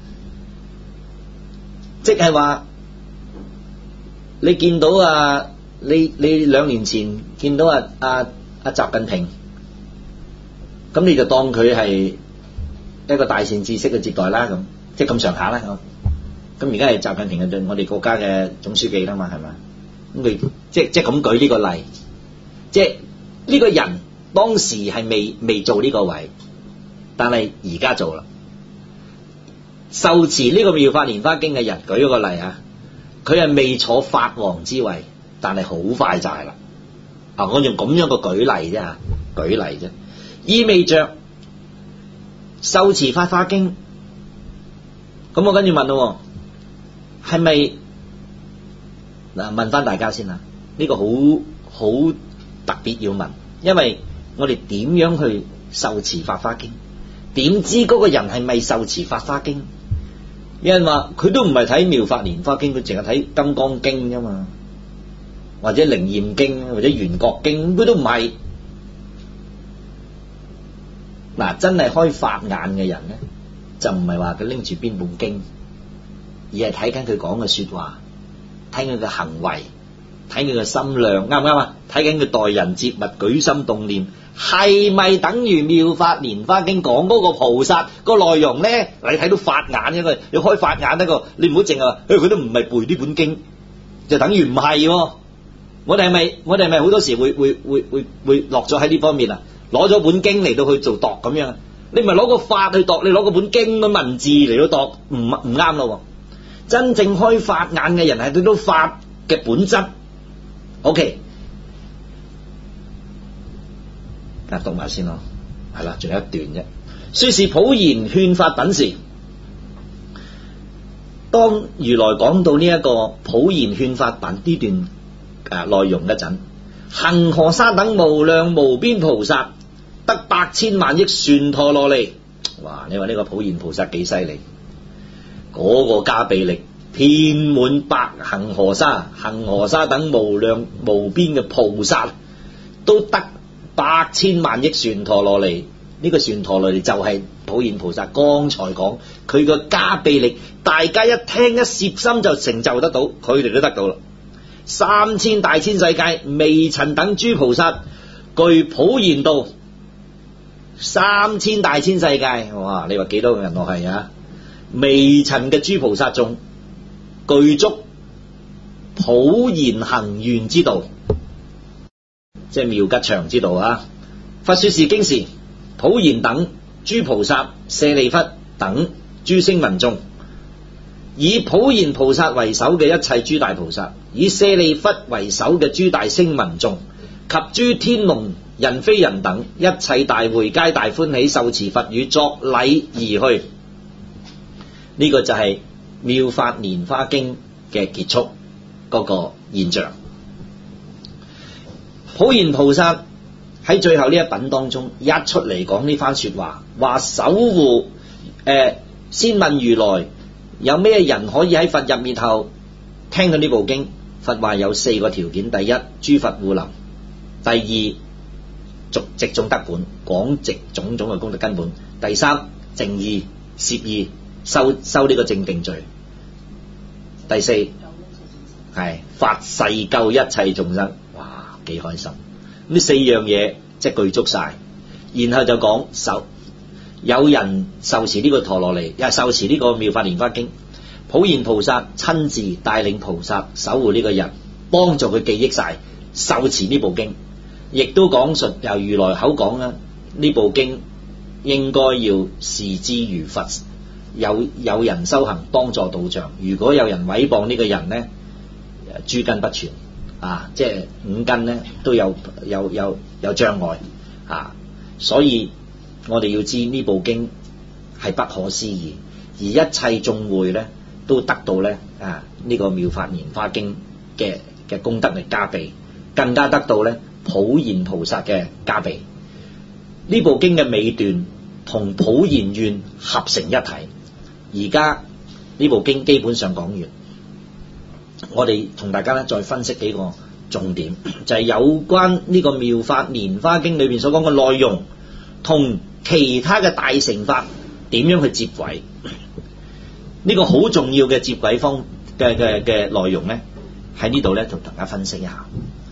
即係話你見到你2年前見到習近平，咁你就當佢係一個大善知識嘅接待啦，咁即係咁上下啦。咁而家係習近平係我哋國家嘅總書記啦嘛，係咪？咁佢即係咁舉呢個例，即係呢個人當時係未做呢個位，但係而家做啦。受持呢個妙法蓮華經嘅人，舉咗個例啊，佢係未坐法王之位，但係好快就係啦。我用咁樣個舉例啫，舉例啫，意味着受持法華經。咁我跟住問咯，係咪嗱？問翻大家先啦，呢個好特別要問，因為我哋點樣去受持法華經？點知嗰個人係咪受持法華經？有人話佢都唔係睇妙法蓮華經，佢淨係睇金剛經啫嘛，或者靈驗經，或者圓覺經，佢都唔係。嗱，真係開法眼嘅人咧，就唔係話佢拎住邊本經，而係睇緊佢講嘅說話，睇佢嘅行為，睇佢嘅心量，啱唔啱啊？睇緊佢待人接物、舉心動念，係咪等於妙法蓮華經講嗰個菩薩個內容咧？你睇到法眼一個，你開法眼一個，你唔好淨係話，佢都唔係背呢本經，就等於唔係。我哋係咪好多時會落咗喺呢方面啊？攞咗本經嚟到去做度咁樣，你唔係攞個法去度，你攞個本經嘅文字嚟到度，唔啱咯。真正開法眼嘅人係睇到法嘅本質。OK， 讀埋先咯，係啦，仲有一段啫。說是普賢勸發品時，當如來講到呢一個普賢勸發品呢段內容嗰陣，恒河沙等無量無邊菩薩得百千萬億旋陀羅尼，哇！你話呢個普賢菩薩幾犀利？嗰個加被力遍滿百恒河沙，恒河沙等無量無邊嘅菩薩都得百千萬億旋陀羅尼。呢個旋陀羅尼就係普賢菩薩剛才講佢個加被力，大家一聽一攝心就成就得到，佢哋都得到啦。3000大千世界微塵等諸菩薩具普賢道，3000大千世界，哇！你話幾多個人落係啊？微塵嘅諸菩薩眾具足普賢行願之道，即係妙吉祥之道啊！佛說是經時，普賢等諸菩薩舍利弗等諸聲聞眾，以普賢菩薩為首嘅一切諸大菩薩，以舍利弗為首嘅諸大聲聞眾及諸天龍人非人等一切大會皆大歡喜，受持佛語作禮而去。呢個就係妙法蓮華經嘅結束嗰個現象。普賢菩薩喺最後呢一品當中一出嚟講呢番說話，話守護先問如來有咩人可以喺佛入滅後聽到呢部經？佛話有4個條件：第一，諸佛護臨；第二，直種德本，廣植種種嘅功德根本；第三，淨意攝意，修呢個正定罪；第四，係發誓救一切眾生。哇，幾開心！呢4樣嘢即係具足晒，然後就講有人受持呢個陀羅尼，又受持呢個妙法蓮華經，普賢菩薩親自帶領菩薩守護呢個人，幫助佢記憶晒受持呢部經，亦都講述由如來口講啦，呢部經應該要視之如佛，有人修行幫助道場，如果有人毀謗呢個人呢，諸根不全啊，即係5根呢都有障礙啊，所以我哋要知呢部經係不可思議，而一切眾會呢都得到呢呢個妙法蓮華經嘅功德力加被，更加得到呢普賢菩薩嘅加被。呢部經嘅尾段同普賢願合成一體。而家呢部經基本上講完，我哋同大家呢再分析幾個重點，就係有關呢個妙法蓮華經裏邊所講嘅內容同其他嘅大乘法點樣去接軌。呢個好重要嘅接軌方嘅內容呢，喺呢度呢同大家分析一下。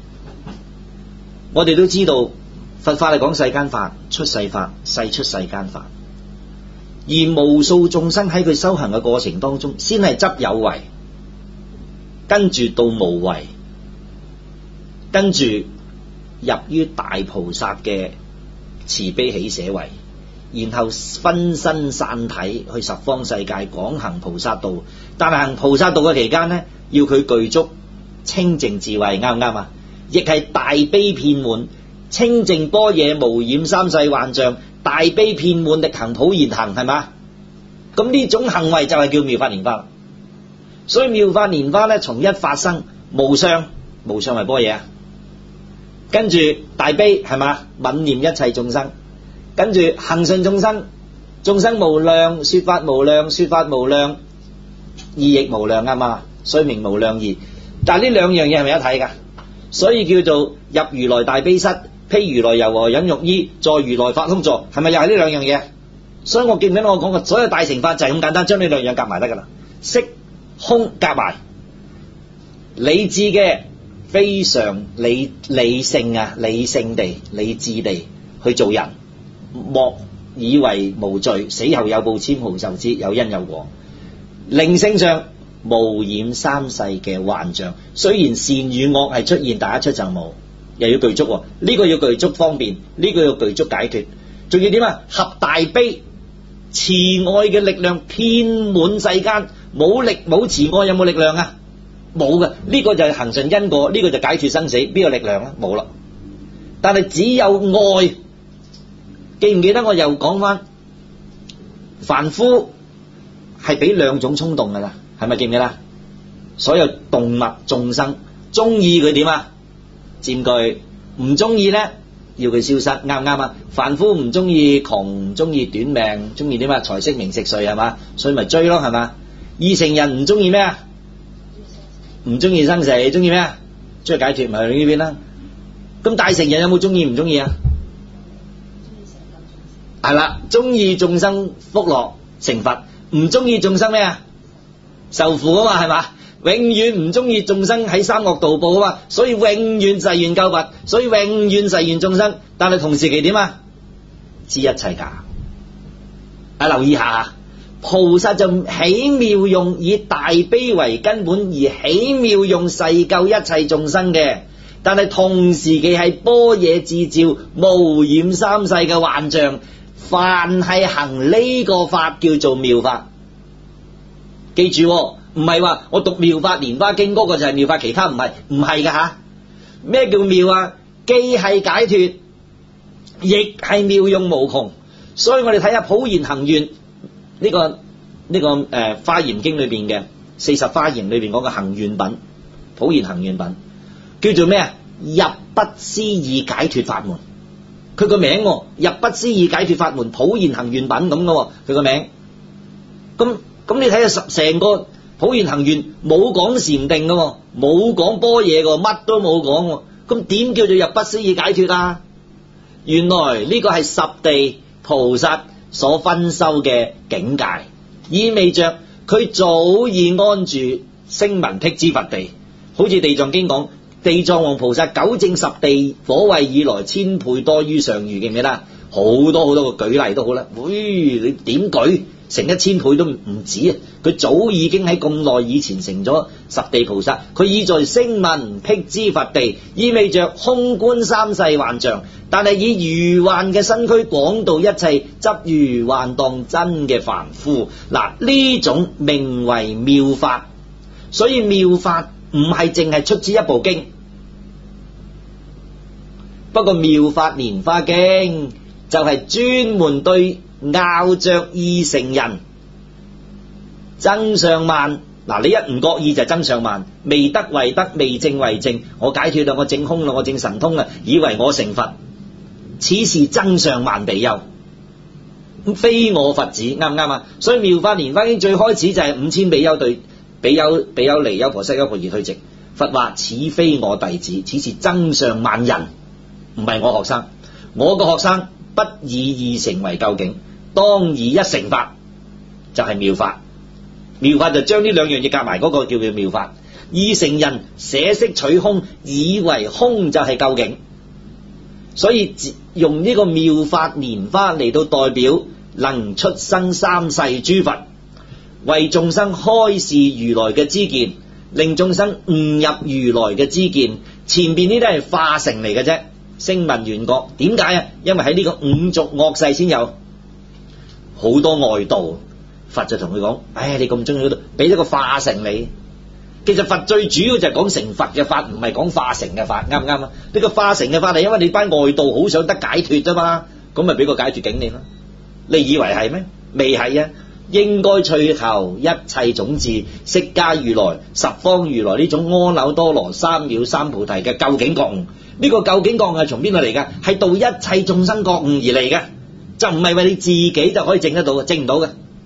我哋都知道佛法係講世間法、出世法、世出世間法，而無數眾生喺佢修行嘅過程當中，先係執有為，跟住到無為，跟住入於大菩薩嘅慈悲喜捨位，然後分身散體去十方世界廣行菩薩道。但係行菩薩道嘅期間呢，要佢具足清淨智慧，啱唔啱啊？亦係大悲遍滿，清淨般若無染三世幻象，大悲遍滿力行普賢行，係嘛？咁呢種行為就係叫妙法蓮華。所以妙法蓮華呢，從一發生無相，無相係般若啊，跟住大悲係嘛，憫念一切眾生，跟住行順眾生，眾生無量，說法無量，說法無量，義亦無量啊嘛，所以名無量義。但係呢兩樣嘢係咪一體噶？所以叫做入如來大悲室，披如來柔和忍辱衣，在如來法空座，係咪又係呢兩樣嘢？所以我記唔記得我講過，所有大乘法就係咁簡單，將呢兩樣夾埋得噶啦，色空夾埋，理智嘅非常理性啊，理性地理智地去做人，莫以為無罪，死後有報，千毫受之，有因有果。靈性上無染三世嘅幻象，雖然善與惡係出現，但一出就冇，又要具足，呢個要具足方便，呢個要具足解脫，仲要點啊？合大悲慈愛嘅力量遍滿世間，冇力冇慈愛有冇力量啊？冇嘅，呢個就係行順因果，呢個就解脫生死，邊有力量啊？冇啦。但係只有愛記唔記得我又講翻凡夫係俾兩種衝動噶啦，係咪記唔記得？所有動物眾生中意佢點啊？佔據，唔中意咧要佢消失，啱唔啱啊？凡夫唔中意窮，中意短命，中意點啊？財色名食睡係嘛，所以咪追咯，係嘛？二乘人唔中意咩啊？唔中意生死，中意咩啊？中意解脫，咪去呢邊啦。咁大乘人有冇中意唔中意啊？係啦，中意眾生福樂成佛，唔中意眾生咩啊？受苦啊嘛，係嘛？永遠唔中意眾生喺三惡道報啊嘛，所以永遠誓願救佛，所以永遠誓願眾生，但係同時期點啊？知一切假。留意下，菩薩就起妙用以大悲為根本而起妙用誓救一切眾生嘅，但係同時期係般若智照無染三世嘅幻象，凡係行呢個法叫做妙法。記住喎，唔係話我讀妙法蓮華經嗰個就係妙法，其他唔係噶吓。咩叫妙啊？既係解脫，亦係妙用無窮。所以我哋睇下普賢行願呢個華嚴經裏邊嘅40華嚴裏邊講嘅行願品，普賢行願品叫做咩啊？入不思議解脫法門。佢個名入不思議解脫法門普賢行願品咁嘅，佢個名。咁你睇下成個普賢行願冇講禪定嘅，冇講般若嘅，乜都冇講。咁點叫做入不思議解脫啊？原來呢個係十地菩薩所分修嘅境界，意味着佢早已安住聲聞辟支佛地。好似地藏經講，地藏王菩薩久證十地火位以來千倍多於上餘，記唔記得？好多個舉例都好啦。你點舉成1000倍都唔止啊！佢早已經喺咁耐以前成咗十地菩薩，佢已在聲聞辟支佛地，意味着空觀三世幻象，但係以如幻嘅身軀廣度一切執如幻當真嘅凡夫。嗱，呢種名為妙法。所以妙法唔係淨係出自一部經，不過妙法蓮華經就係專門對拗着二乘人增上慢。嗱，你一唔覺意就增上慢，未得為得，未證為證。我解脫啦，我證空啦，我證神通啦，以為我成佛，此是增上慢比丘，非我佛子，啱唔啱啊？所以妙法蓮華經最開始就係5000比丘對比丘尼、優婆塞、優婆夷退席。佛話：此非我弟子，此是增上慢人，唔係我學生。我個學生不以二乘為究竟，當以一乘法，就係妙法。妙法就將呢兩樣嘢夾埋，嗰個叫做妙法。二乘人捨色取空，以為空就係究竟，所以用呢個妙法蓮華嚟到代表能出生三世諸佛，為眾生開示如來嘅知見，令眾生悟入如來嘅知見。前邊呢啲係化成嚟嘅啫，聲聞緣覺。點解啊？因為喺呢個五濁惡世先有好多外道。佛就同佢講：你咁中意嗰度，俾咗個化成你。其實佛最主要就係講成佛嘅法，唔係講化成嘅法，啱唔啱啊？呢個化成嘅法係因為你班外道好想得解脫啫嘛，咁咪俾個解脫境你咯。你以為係咩？未係啊！應該趣求一切種智，釋迦如來、十方如來呢種阿耨多羅三藐三菩提嘅究竟覺悟。呢個究竟覺悟係從邊度嚟㗎？係度一切眾生覺悟而嚟嘅，就唔係為你自己就可以證得到嘅，證唔到嘅。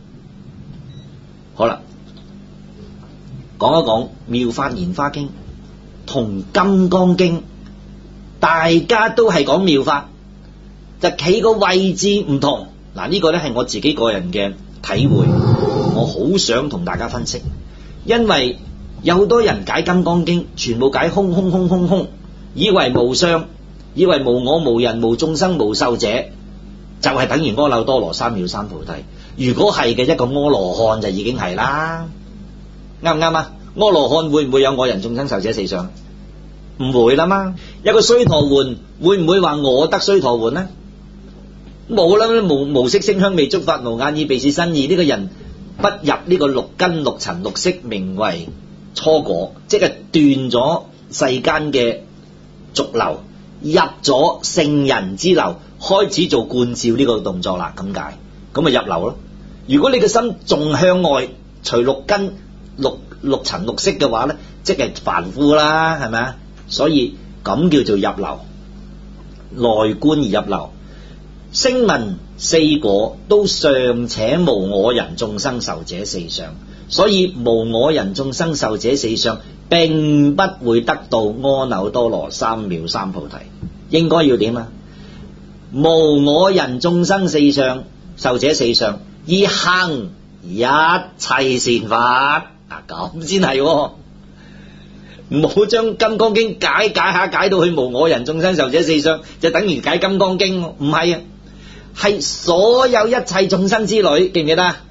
好啦，講一講妙法蓮華經同金剛經，大家都係講妙法，就企個位置唔同。嗱，呢個呢係我自己個人嘅體會，我好想同大家分析。因為有好多人解金剛經全部解空空空空空，以為無相，以為無我無人無眾生無壽者，就係等於阿耨多羅三藐三菩提。如果係嘅，一個阿羅漢就已經係啦，啱唔啱啊？阿羅漢會唔會有我人眾生壽者四相？唔會啦嘛。有個須陀洹會唔會話我得須陀洹呢？冇啦，無色聲香味觸法無眼耳鼻舌身意。呢個人不入呢個六根六塵六識，名為初果，即係斷咗世間嘅濁流， 入咗聖人之流，開始做觀照呢個動作啦，咁解，咁咪入流咯。如果你嘅心仲向外隨六根六塵六識嘅話咧，即係凡夫啦，係咪啊？所以咁叫做入流，內觀而入流。聲聞四果都尚且無我人眾生受者四相，所以無我人眾生受者四相並不會得到阿耨多羅三藐三菩提。應該要點啊？無我人眾生四相受者四相，以行一切善法啊，咁先係，唔好將金剛經解解到去無我人眾生受者四相，就等於解金剛經，唔係啊，係所有一切眾生之類，記唔記得？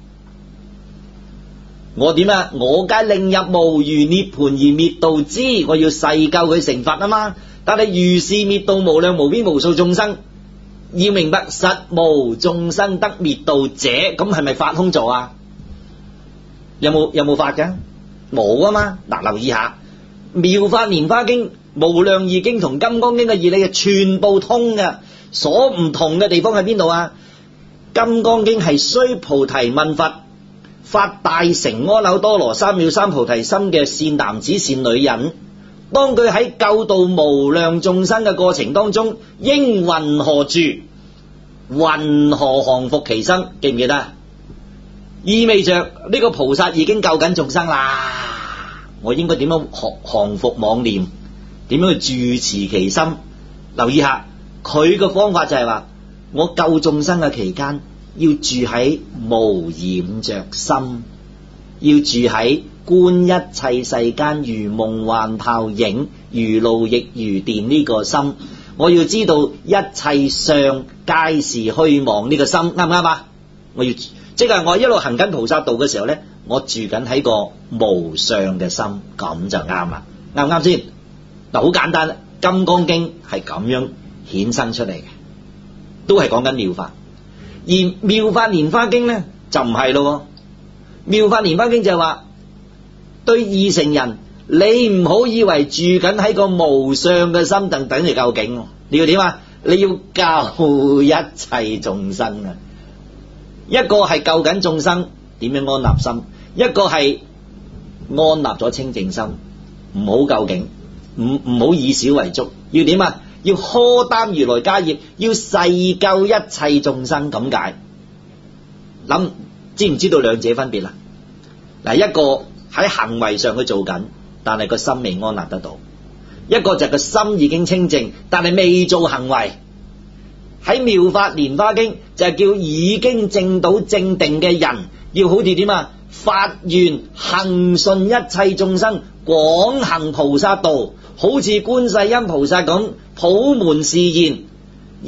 我點啊？我皆令入無餘涅槃而滅度之，我要誓救佢成佛啊嘛。但係如是滅度無量無邊無數眾生，要明白實無眾生得滅度者，咁係咪法空座啊？有冇法㗎？冇啊嘛。嗱，留意下妙法蓮華經、無量義經同金剛經嘅義理係全部通嘅，所唔同嘅地方喺邊度啊？金剛經係須菩提問佛，發大乘阿耨多羅三藐三菩提心嘅善男子善女人，當佢喺救度無量眾生嘅過程當中，應云何住，云何降伏其心，記唔記得？意味着呢個菩薩已經救緊眾生啦，我應該點樣降伏妄念，點樣去住持其心？留意下佢嘅方法就係話，我救眾生嘅期間要住喺無染着心，要住喺觀一切世間如夢幻泡影，如露亦如電呢個心，我要知道一切相皆是虛妄呢個心，啱唔啱啊？我要即係我一路行緊菩薩道嘅時候咧，我住緊喺個無相嘅心，咁就啱啦，啱唔啱先？嗱，好簡單啦，金剛經係咁樣衍生出嚟嘅，都係講緊妙法。而妙法蓮華經咧就唔係咯，妙法蓮華經就係話對二乘人，你唔好以為住緊喺個無相嘅心等嚟究竟，你要點啊？你要救一切眾生啊！一個係救緊眾生，點樣安立心？一個係安立咗清淨心，唔好究竟，唔好以小為足，要點啊？要荷擔如來家業，要誓救一切眾生，咁解。諗知唔知道兩者分別啦？嗱，一個喺行為上去做緊，但係個心未安立得到；一個就係個心已經清淨，但係未做行為。喺妙法蓮華經就係叫已經證到正定嘅人，要好似點啊？發願行順一切眾生，廣行菩薩道，好似觀世音菩薩咁普門示現，一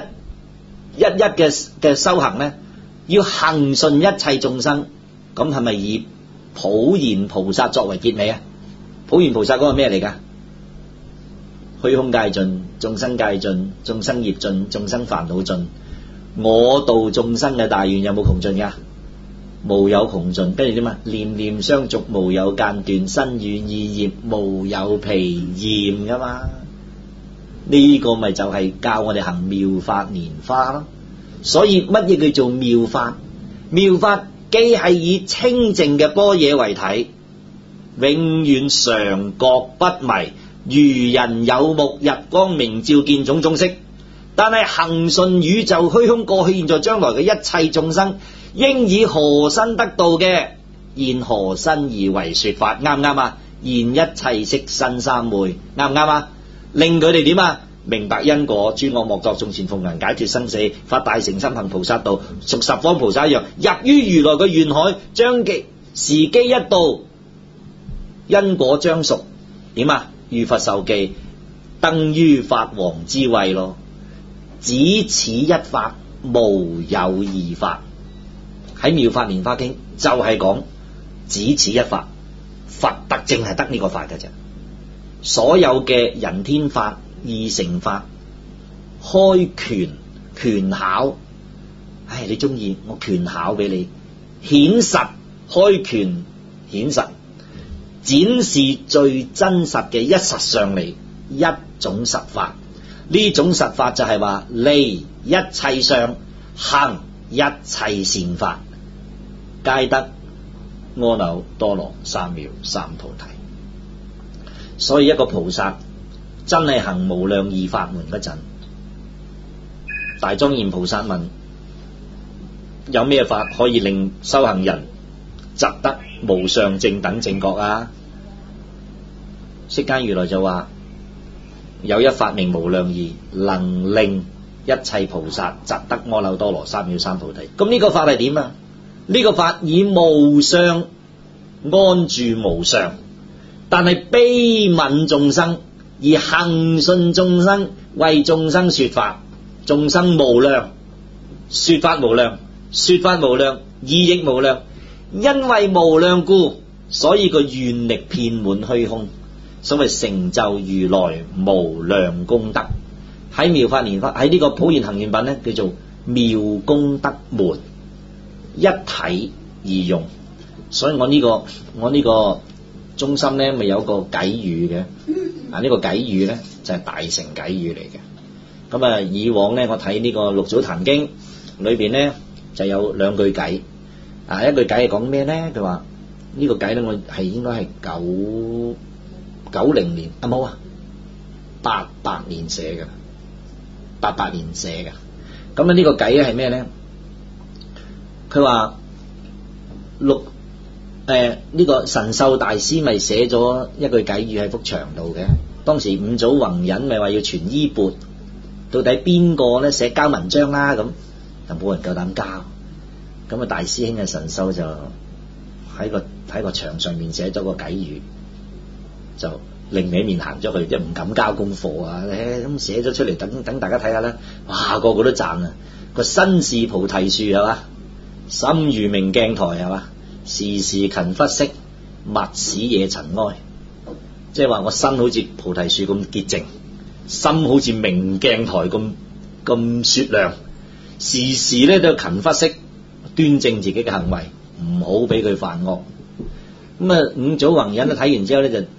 嘅修行咧，要行順一切眾生，咁係咪以普賢菩薩作為結尾啊？普賢菩薩嗰個咩嚟噶？虛空界盡，眾生界盡，眾生業盡，眾生煩惱盡，我度眾生嘅大願有冇窮盡噶？無有窮盡。跟住點啊？念念相續，無有間斷，身語意業無有疲厭噶嘛？呢個咪就係教我哋行妙法蓮華咯。所以乜嘢叫做妙法？妙法既係以清淨嘅般若為體，永遠常覺不迷，如人有目，日光明照，見種種色。但係行順宇宙虛空過去現在將來嘅一切眾生，應以何身得道嘅，現何身而為說法，啱唔啱啊？現一切色身三昧，啱唔啱啊？令佢哋點啊？明白因果，諸惡莫作，眾善奉行，解脫生死，發大乘心行菩薩道，屬十方菩薩一樣，入於如來嘅願海，將時機一到，因果將熟，點啊？遇佛受記，登於法王之位咯。只此一法，無有二法。喺妙法蓮華經就係講只此一法，佛得淨係得呢個法嘅啫。所有嘅人天法、二乘法、開權巧，唉，你中意我權巧俾你，顯實開權顯實，展示最真實嘅一實相嚟，一種實法。 呢種實法就係話離一切相，行一切善法，皆得阿耨多羅三藐三菩提。所以一個菩薩真係行無量義法門嗰陣，大莊嚴菩薩問：有咩法可以令修行人證得無上正等正覺啊？釋迦如來就話：有一法名無量義，能令一切菩薩證得阿耨多羅三藐三菩提。咁呢個法係點啊？呢個法以無相安住無相，但係悲憫眾生，而恒順眾生，為眾生說法。眾生無量，說法無量，說法無量，義亦無量。因為無量故，所以個願力遍滿虛空。所謂成就如來無量功德。喺妙法蓮華，喺呢個普賢行願品咧，叫做妙功德門，一體而用。所以我呢個中心咧，咪有個偈語嘅。呢個偈語咧就係大乘偈語嚟嘅。咁啊，以往咧我睇呢個六祖壇經裏邊咧就有兩句偈。一句偈係講咩咧？佢話呢個偈咧，我係應該係90年冇啊，88年寫嘅，88年寫嘅。咁啊呢個偈咧係咩咧？佢話呢個神秀大師咪寫咗一句偈語喺幅牆度嘅。當時五祖弘忍咪話要傳衣缽，到底邊個咧寫交文章啦？咁就冇人夠膽交。咁啊大師兄嘅神秀就喺個牆上面寫咗個偈語，就另起面行咗去，即係唔敢交功課啊！咁寫咗出嚟，等大家睇下啦。哇，個個都讚啊！個身是菩提樹係嘛，心如明鏡台係嘛，時時勤拂拭，勿使惹塵埃。即係話我身好似菩提樹咁潔淨，心好似明鏡台咁雪亮，時時咧都勤拂拭，端正自己嘅行為，唔好俾佢犯惡。咁啊，五祖弘忍睇完之後咧就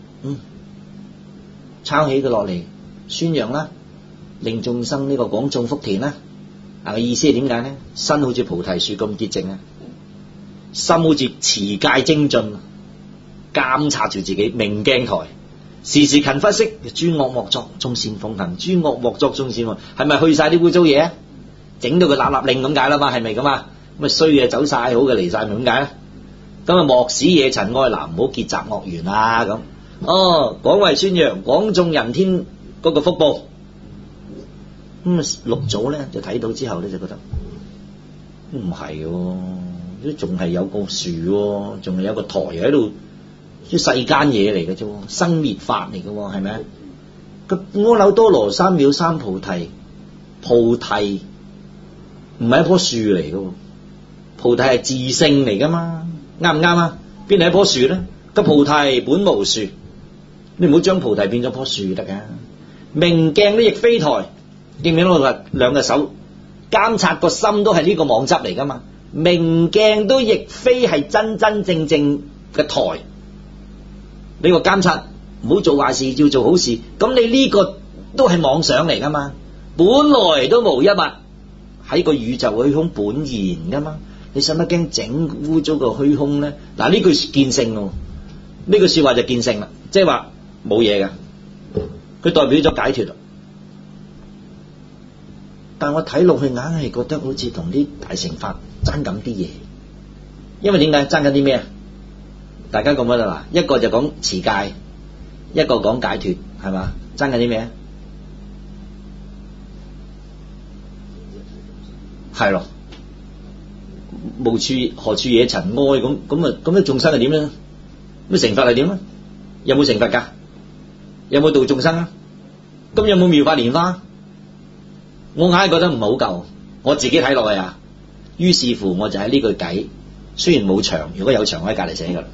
抄起佢落嚟宣揚啦，令眾生呢個廣種福田啦。個意思係點解咧？身好似菩提樹咁潔淨啊，心好似持戒精進，監察住自己明鏡台，時時勤拂拭，諸惡莫作，眾善奉行。諸惡莫作，眾善奉行，係咪去晒啲污糟嘢啊？整到佢立立令咁解啦嘛，係咪咁啊？咁啊衰嘢走晒，好嘅嚟晒，咪咁解啦。咁啊莫使惹塵埃，嗱，唔好結集惡緣啊咁。廣為宣揚，廣種人天嗰個福報。六祖咧就睇到之後咧就覺得唔係喎，都仲係有個樹喎，仲係有個台喺度，啲世間嘢嚟嘅啫，生滅法嚟嘅喎，係咪啊？個阿耨多羅三藐三菩提，菩提唔係一棵樹嚟嘅，菩提係自性嚟噶嘛，啱唔啱啊？邊係一棵樹咧？個菩提本無樹，你唔好將菩提變咗棵樹得噶。明鏡都亦非台，記唔記得我話兩隻手監察個心都係呢個網執嚟噶嘛？明鏡都亦非係真真正正嘅台，你個監察唔好做壞事，照做好事，咁你呢個都係妄想嚟噶嘛？本來都無一物，喺個宇宙虛空本然噶嘛？你使乜驚整污糟個虛空咧？嗱，呢句見性咯，呢句說話就見性啦，即係話冇嘢噶，佢代表咗解脫。但我睇落去硬係覺得好似同啲大乘法爭緊啲嘢，因為點解爭緊啲咩啊？大家覺得啦，一個就講持戒，一個講解脫，係嘛？爭緊啲咩啊？係咯，無處何處惹塵埃，咁眾生係點咧？咁成佛係點咧？有冇成佛噶？有冇度眾生啊？咁有冇妙法蓮花？我硬係覺得唔係好夠，我自己睇落去啊。於是乎我就喺呢句偈，雖然冇牆，如果有牆我喺隔籬寫噶啦。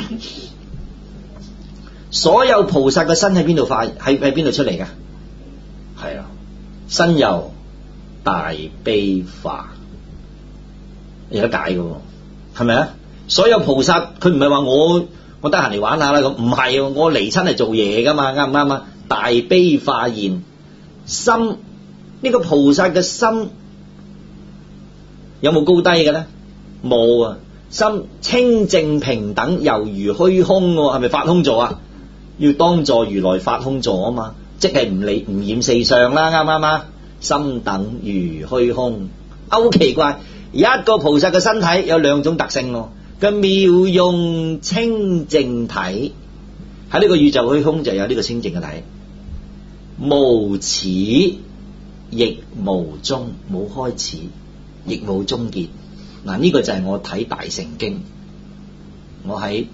所有菩薩嘅身喺邊度化？喺邊度出嚟噶？係啊，身由大悲化，有得解嘅，係咪啊？所有菩薩佢唔係話我得閒嚟玩下啦，咁唔係，我嚟親係做嘢噶嘛，啱唔啱啊？大悲化現， 心呢個菩薩嘅心有冇高低嘅咧？冇啊！心清淨平等，猶如虛空喎，係咪法空座啊？要當坐如來法空座啊嘛，即係唔染四相啦，啱唔啱啊？心等如虛空，好奇怪！一個菩薩嘅身體有兩種特性喎，嘅妙用清淨體，喺呢個宇宙虛空就有呢個清淨嘅體，無始亦無終，冇開始亦冇終結。嗱，呢個就係我睇大乘經，我喺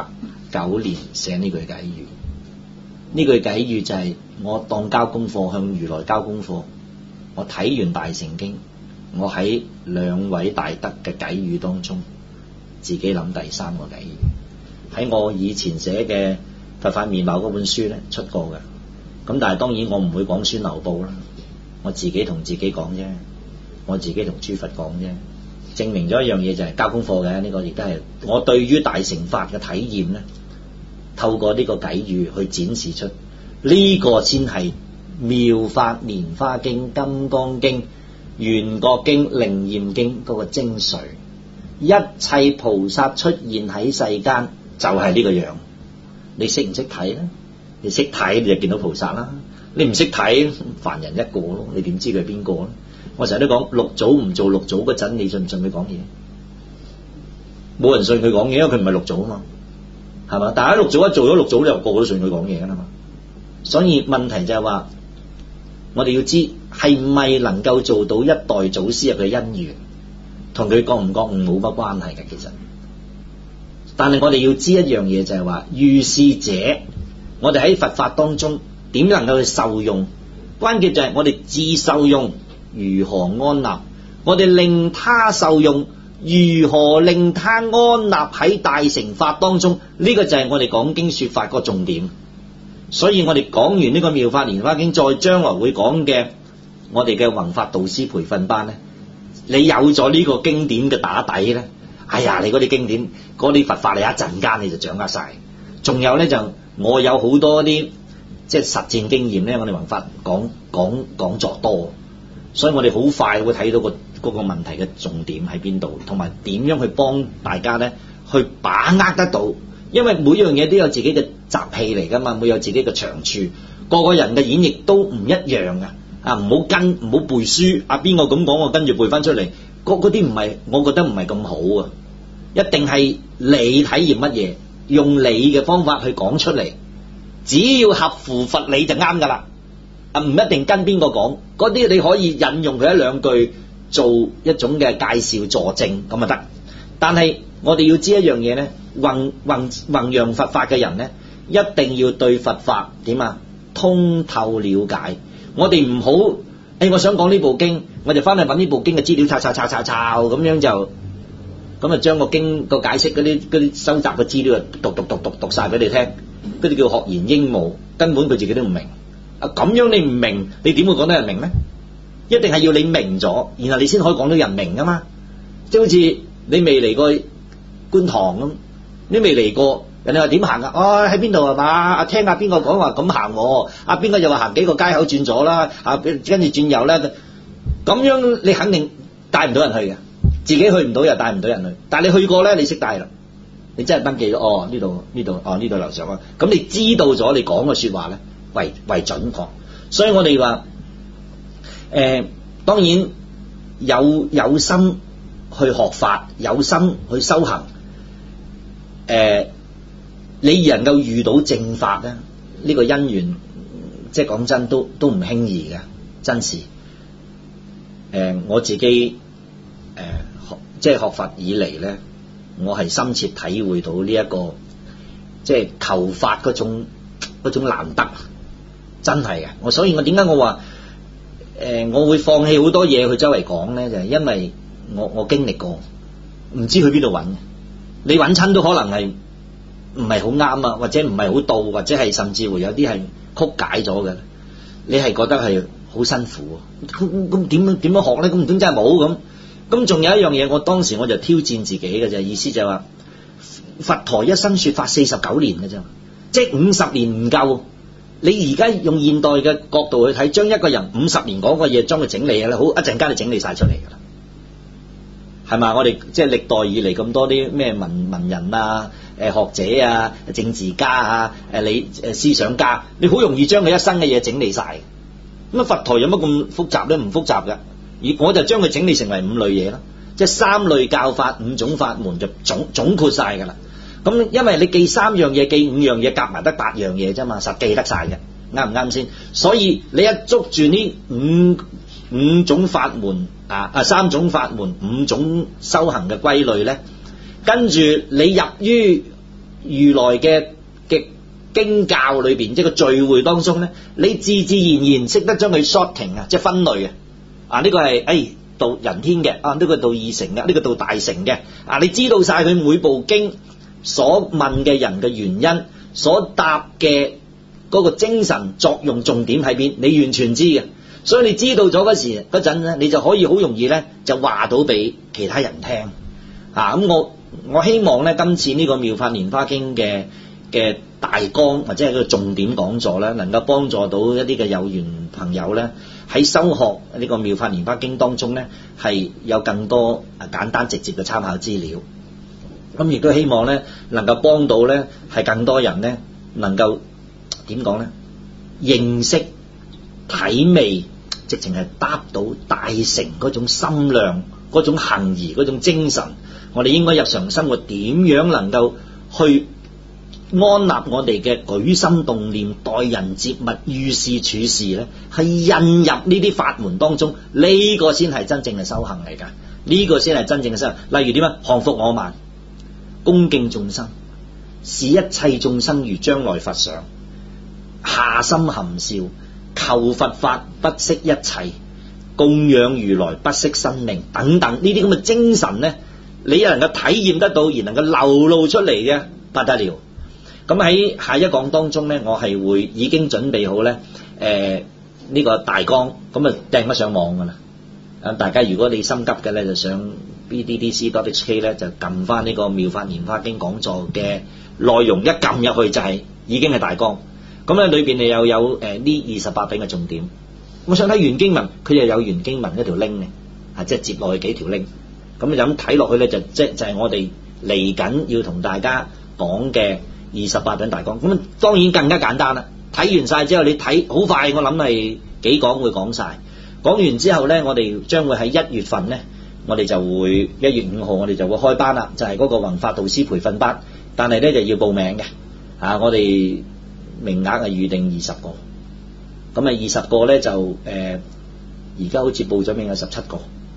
89年寫呢句偈語。呢句偈語就係我當交功課，向如來交功課。我睇完大乘經，我喺兩位大德嘅偈語當中，自己諗第三個偈語。喺我以前寫嘅佛法面貌嗰本書咧出過嘅。咁但係當然我唔會講孫流布啦，我自己同自己講啫，我自己同諸佛講啫。證明咗一樣嘢就係交功課嘅，呢個亦都係我對於大乘法嘅體驗咧，透過呢個偈語去展示出呢個先係妙法蓮華經、金剛經、圓覺經、靈驗經嗰個精髓。一切菩薩出現喺世間就係呢個樣。你識唔識睇咧？你識睇你就見到菩薩啦，你唔識睇凡人一個咯，你點知佢係邊個咧？我成日都講六祖唔做六祖嗰陣，你信唔信佢講嘢？冇人信佢講嘢，因為佢唔係六祖啊嘛，係嘛？但係六祖一做咗六祖，你又個個都信佢講嘢噶啦嘛。所以問題就係話，我哋要知係唔係能夠做到一代祖師入嘅因緣，同佢覺唔覺悟冇乜關係嘅其實。但係我哋要知一樣嘢就係話，遇事者，我哋喺佛法當中點能夠去受用？關鍵就係我哋自受用如何安立，我哋令他受用如何令他安立喺大乘法當中，呢個就係我哋講經說法個重點。所以我哋講完呢個妙法蓮華經，再將來會講嘅我哋嘅弘法導師培訓班咧，你有咗呢個經典嘅打底咧，哎呀，你嗰啲經典嗰啲佛法，你一陣間你就掌握晒。仲有咧就我有好多啲即係實戰經驗咧，我哋弘法講座多。所以我哋好快會睇到嗰個問題嘅重點喺邊度，同埋點樣去幫大家咧去把握得到。因為每樣嘢都有自己嘅習氣嚟噶嘛，會有自己嘅長處，個個人嘅演繹都唔一樣嘅。啊，唔好背書，啊邊個咁講我跟住背翻出嚟，嗰啲唔係，我覺得唔係咁好啊。一定係你體驗乜嘢，用你嘅方法去講出嚟，只要合乎佛理就啱噶啦。啊，唔一定跟邊個講，嗰啲你可以引用佢一兩句做一種嘅介紹助證咁就得。但係我哋要知一樣嘢咧，弘揚佛法嘅人咧，一定要對佛法點啊通透了解。我哋唔好我想講呢部經，我就翻去揾呢部經嘅資料，抄咁樣就咁啊，將個經個解釋嗰啲收集嘅資料讀晒俾你聽，嗰啲叫學言鸚鵡，根本佢自己都唔明。啊，咁樣你唔明，你點會講得人明咧？一定係要你明咗，然後你先可以講到人明噶嘛。即係好似你未嚟過觀塘咁，你未嚟過，人哋話點行啊？喺邊度係嘛？聽下邊個講話咁行，啊邊個又話行幾個街口轉咗啦，啊跟住轉右啦，咁樣你肯定帶唔到人去嘅，自己去唔到又帶唔到人去。但係你去過咧，你識帶啦，你真係登記咗，呢度樓上啊，咁你知道咗你講嘅說話咧為準確。所以我哋話當然有心去學法，有心去修行，你能夠遇到正法咧，呢個因緣即係講真都唔輕易嘅，真是。我自己即係學佛以嚟咧，我係深切體會到呢一個即係求法嗰種難得，真係嘅。所以我點解我話我會放棄好多嘢去周圍講咧，就係因為我經歷過，唔知去邊度揾。你揾親都可能係唔係好啱啊，或者唔係好到，或者係甚至乎有啲係曲解咗嘅，你係覺得係好辛苦。咁點樣學咧？咁唔通真係冇咁？咁仲有一樣嘢，我當時我就挑戰自己嘅啫，意思就係話佛陀一生說法49年嘅啫，即係50年唔夠。 你而家用現代嘅角度去睇，將一個人50年講嘅嘢，將佢整理咧，好一陣間你整理晒出嚟㗎啦，係嘛？我哋即係歷代以嚟咁多啲咩文人啊、學者啊、政治家啊、你思想家，你好容易將佢一生嘅嘢整理晒。咁啊，佛陀有乜咁複雜咧？唔複雜㗎，而我就將佢整理成為5類嘢啦，即係3類教法、5種法門就總括晒㗎啦。咁因為你記3樣嘢，記5樣嘢，夾埋得8樣嘢啫嘛，實記得晒嘅，啱唔啱先？所以你一捉住呢五種法門3種法門、5種修行嘅歸類咧，跟住你入於如來嘅經教裏邊，即係個聚會當中咧，你自然識得將佢 sorting 即係分類呢個係到人天嘅，呢個到二乘嘅，呢個到大乘嘅，你知道晒佢每部經所問嘅人嘅原因，所答嘅嗰個精神作用重點喺邊，你完全知嘅。所以你知道咗嗰陣咧，你就可以好容易咧就話到俾其他人聽。咁我希望咧今次呢個妙法蓮華經嘅大綱或者係個重點講座咧，能夠幫助到一啲嘅有緣朋友咧喺修學呢個妙法蓮華經當中咧係有更多簡單直接嘅參考資料。咁亦都希望咧能夠幫到咧係更多人咧能夠點講咧認識體味，直情係達到大乘嗰種心量、嗰種行儀、嗰種精神。我哋應該日常生活點樣能夠去安立我哋嘅舉心動念、待人接物、遇事處事咧，係印入呢啲法門當中，呢個先係真正嘅修行嚟㗎。呢個先係真正嘅修行。例如點啊？降伏我慢，恭敬眾生，使一切眾生如將來佛想，下心含笑，求佛法不惜一切，供養如來不惜生命等等，呢啲咁嘅精神呢，你能夠體驗得到而能夠流露出嚟嘅不得了。咁喺下一講當中呢，我係會已經準備好呢呢個大綱，咁啊掟咗上網噶啦。大家如果你心急嘅呢，就上 bddc.hk 呢，就撳翻呢個妙法蓮華經講座嘅內容，一撳入去就係已經係大綱。咁咧裏邊你又有呢28品嘅重點。我想睇原經文，佢又有原經文一條 link 嘅，即係接落去幾條 link。咁就咁睇落去咧，就係我哋嚟緊要同大家講嘅28品大綱。咁當然更加簡單啦。睇完晒之後，你睇好快，我諗係幾講會講晒。講完之後咧，我哋將會喺1月份咧，我哋就會1月5號我哋就會開班啦，就係嗰個弘法導師培訓班。但係咧就要報名嘅，我哋名額係預定20個，咁20個咧就而家好似報咗名有17個，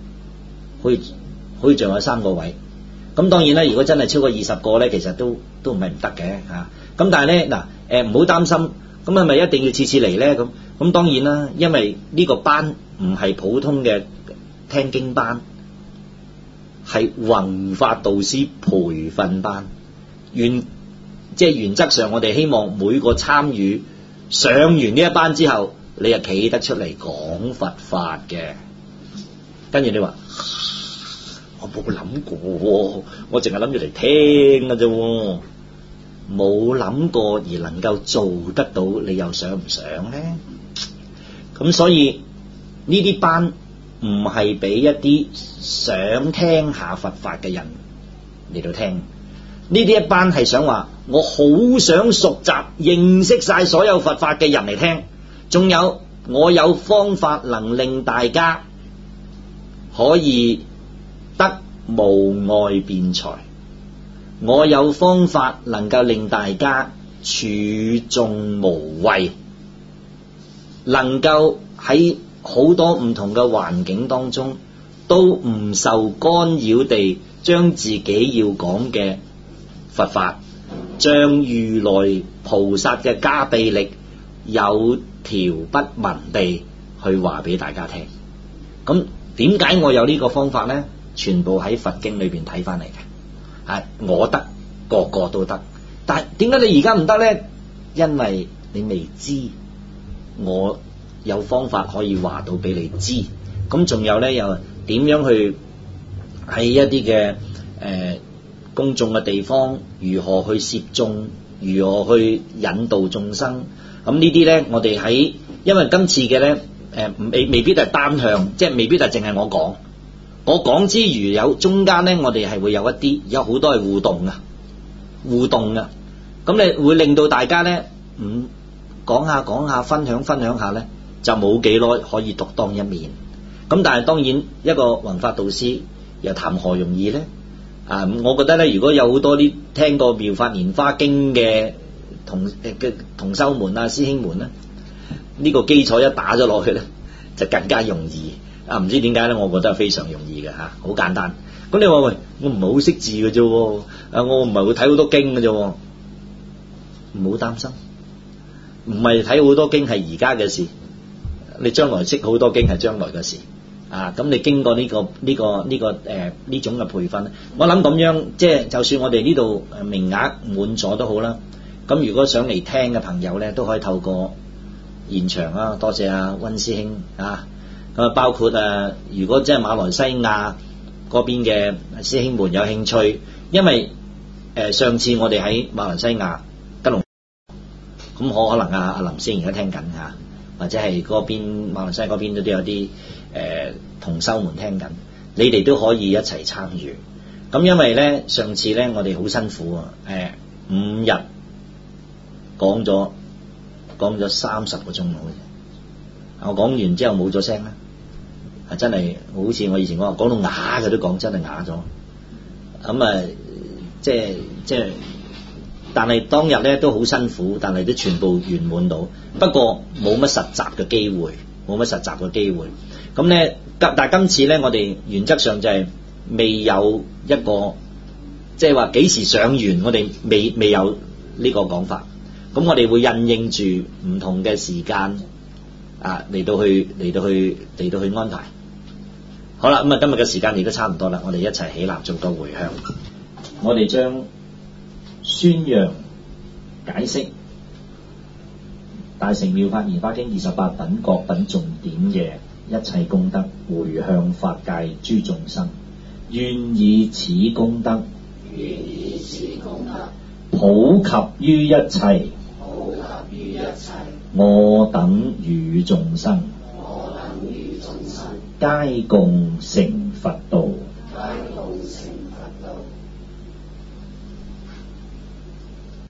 好似仲有3個位。咁當然啦，如果真係超過20個咧，其實都唔係唔得嘅嚇。咁但係咧唔好擔心，咁係咪一定要次次嚟咧？咁當然啦，因為呢個班唔係普通嘅聽經班，係弘法導師培訓班。即係原則上，我哋希望每個參與上完呢一班之後，你就企得出嚟講佛法嘅。跟住你話我冇諗過，我淨係諗住嚟聽㗎啫，冇諗過而能夠做得到，你又想唔想咧？咁所以呢啲班唔係俾一啲想聽下佛法嘅人嚟到聽。呢啲一班係想話，我好想熟習認識晒所有佛法嘅人嚟聽，仲有我有方法能令大家可以得無礙辯才，我有方法能夠令大家處眾無畏，能夠喺好多唔同嘅環境當中都唔受干擾地將自己要講嘅佛法，將如來菩薩嘅加被力有條不紊地去話俾大家聽。咁點解我有呢個方法呢？全部喺佛經裏邊睇翻嚟嘅。我得，個個都得。但係點解你而家唔得呢？因為你未知，我有方法可以話到俾你知。咁仲有呢，又點樣去喺一啲嘅公眾嘅地方，如何去攝眾，如何去引導眾生， 咁呢啲咧，我哋喺因為今次嘅咧未必係單向，即係未必係淨係我講。我講之餘有中間咧，我哋係會有好多係互動嘅，咁你會令到大家咧講下分享下咧，就冇幾耐可以獨當一面。咁但係當然一個宏法導師又談何容易咧？我覺得咧，如果有好多啲聽過《妙法蓮華經》嘅同修們啊、師兄們咧，呢個基礎一打咗落去咧，就更加容易。唔知點解咧？我覺得係非常容易嘅嚇，好簡單。咁你話喂，我唔係好識字嘅啫，我唔係會睇好多經嘅啫，唔好擔心。唔係睇好多經係而家嘅事，你將來識好多經係將來嘅事。咁你經過呢種嘅培訓，我諗咁樣即係就算我哋呢度名額滿咗都好啦。咁如果想嚟聽嘅朋友咧，都可以透過現場啊，多謝阿溫師兄啊。咁包括如果即係馬來西亞嗰邊嘅師兄們有興趣，因為上次我哋喺馬來西亞吉隆，咁可能阿林師兄而家聽緊嚇，或者係嗰邊馬來西亞嗰邊都有啲同修們聽緊，你哋都可以一齊參與。咁因為咧上次咧我哋好辛苦5日講咗30個鐘好似，我講完之後冇咗聲啦。真係好似我以前講到啞嘅都講，真係啞咗。咁即係，但係當日咧都好辛苦，但係都全部圓滿到。不過冇乜實習嘅機會，咁咧，但係今次咧，我哋原則上就係未有一個，即係話幾時上完，我哋未有呢個講法。咁我哋會因應住唔同嘅時間嚟到去安排。好啦，咁今日嘅時間亦都差唔多啦，我哋一齊起立做個回向。我哋將宣揚解釋大乘妙法蓮華經28品各品重點嘅一切功德，回向法界諸眾生，願以此功德普及於一切我等與眾生，皆共成佛道。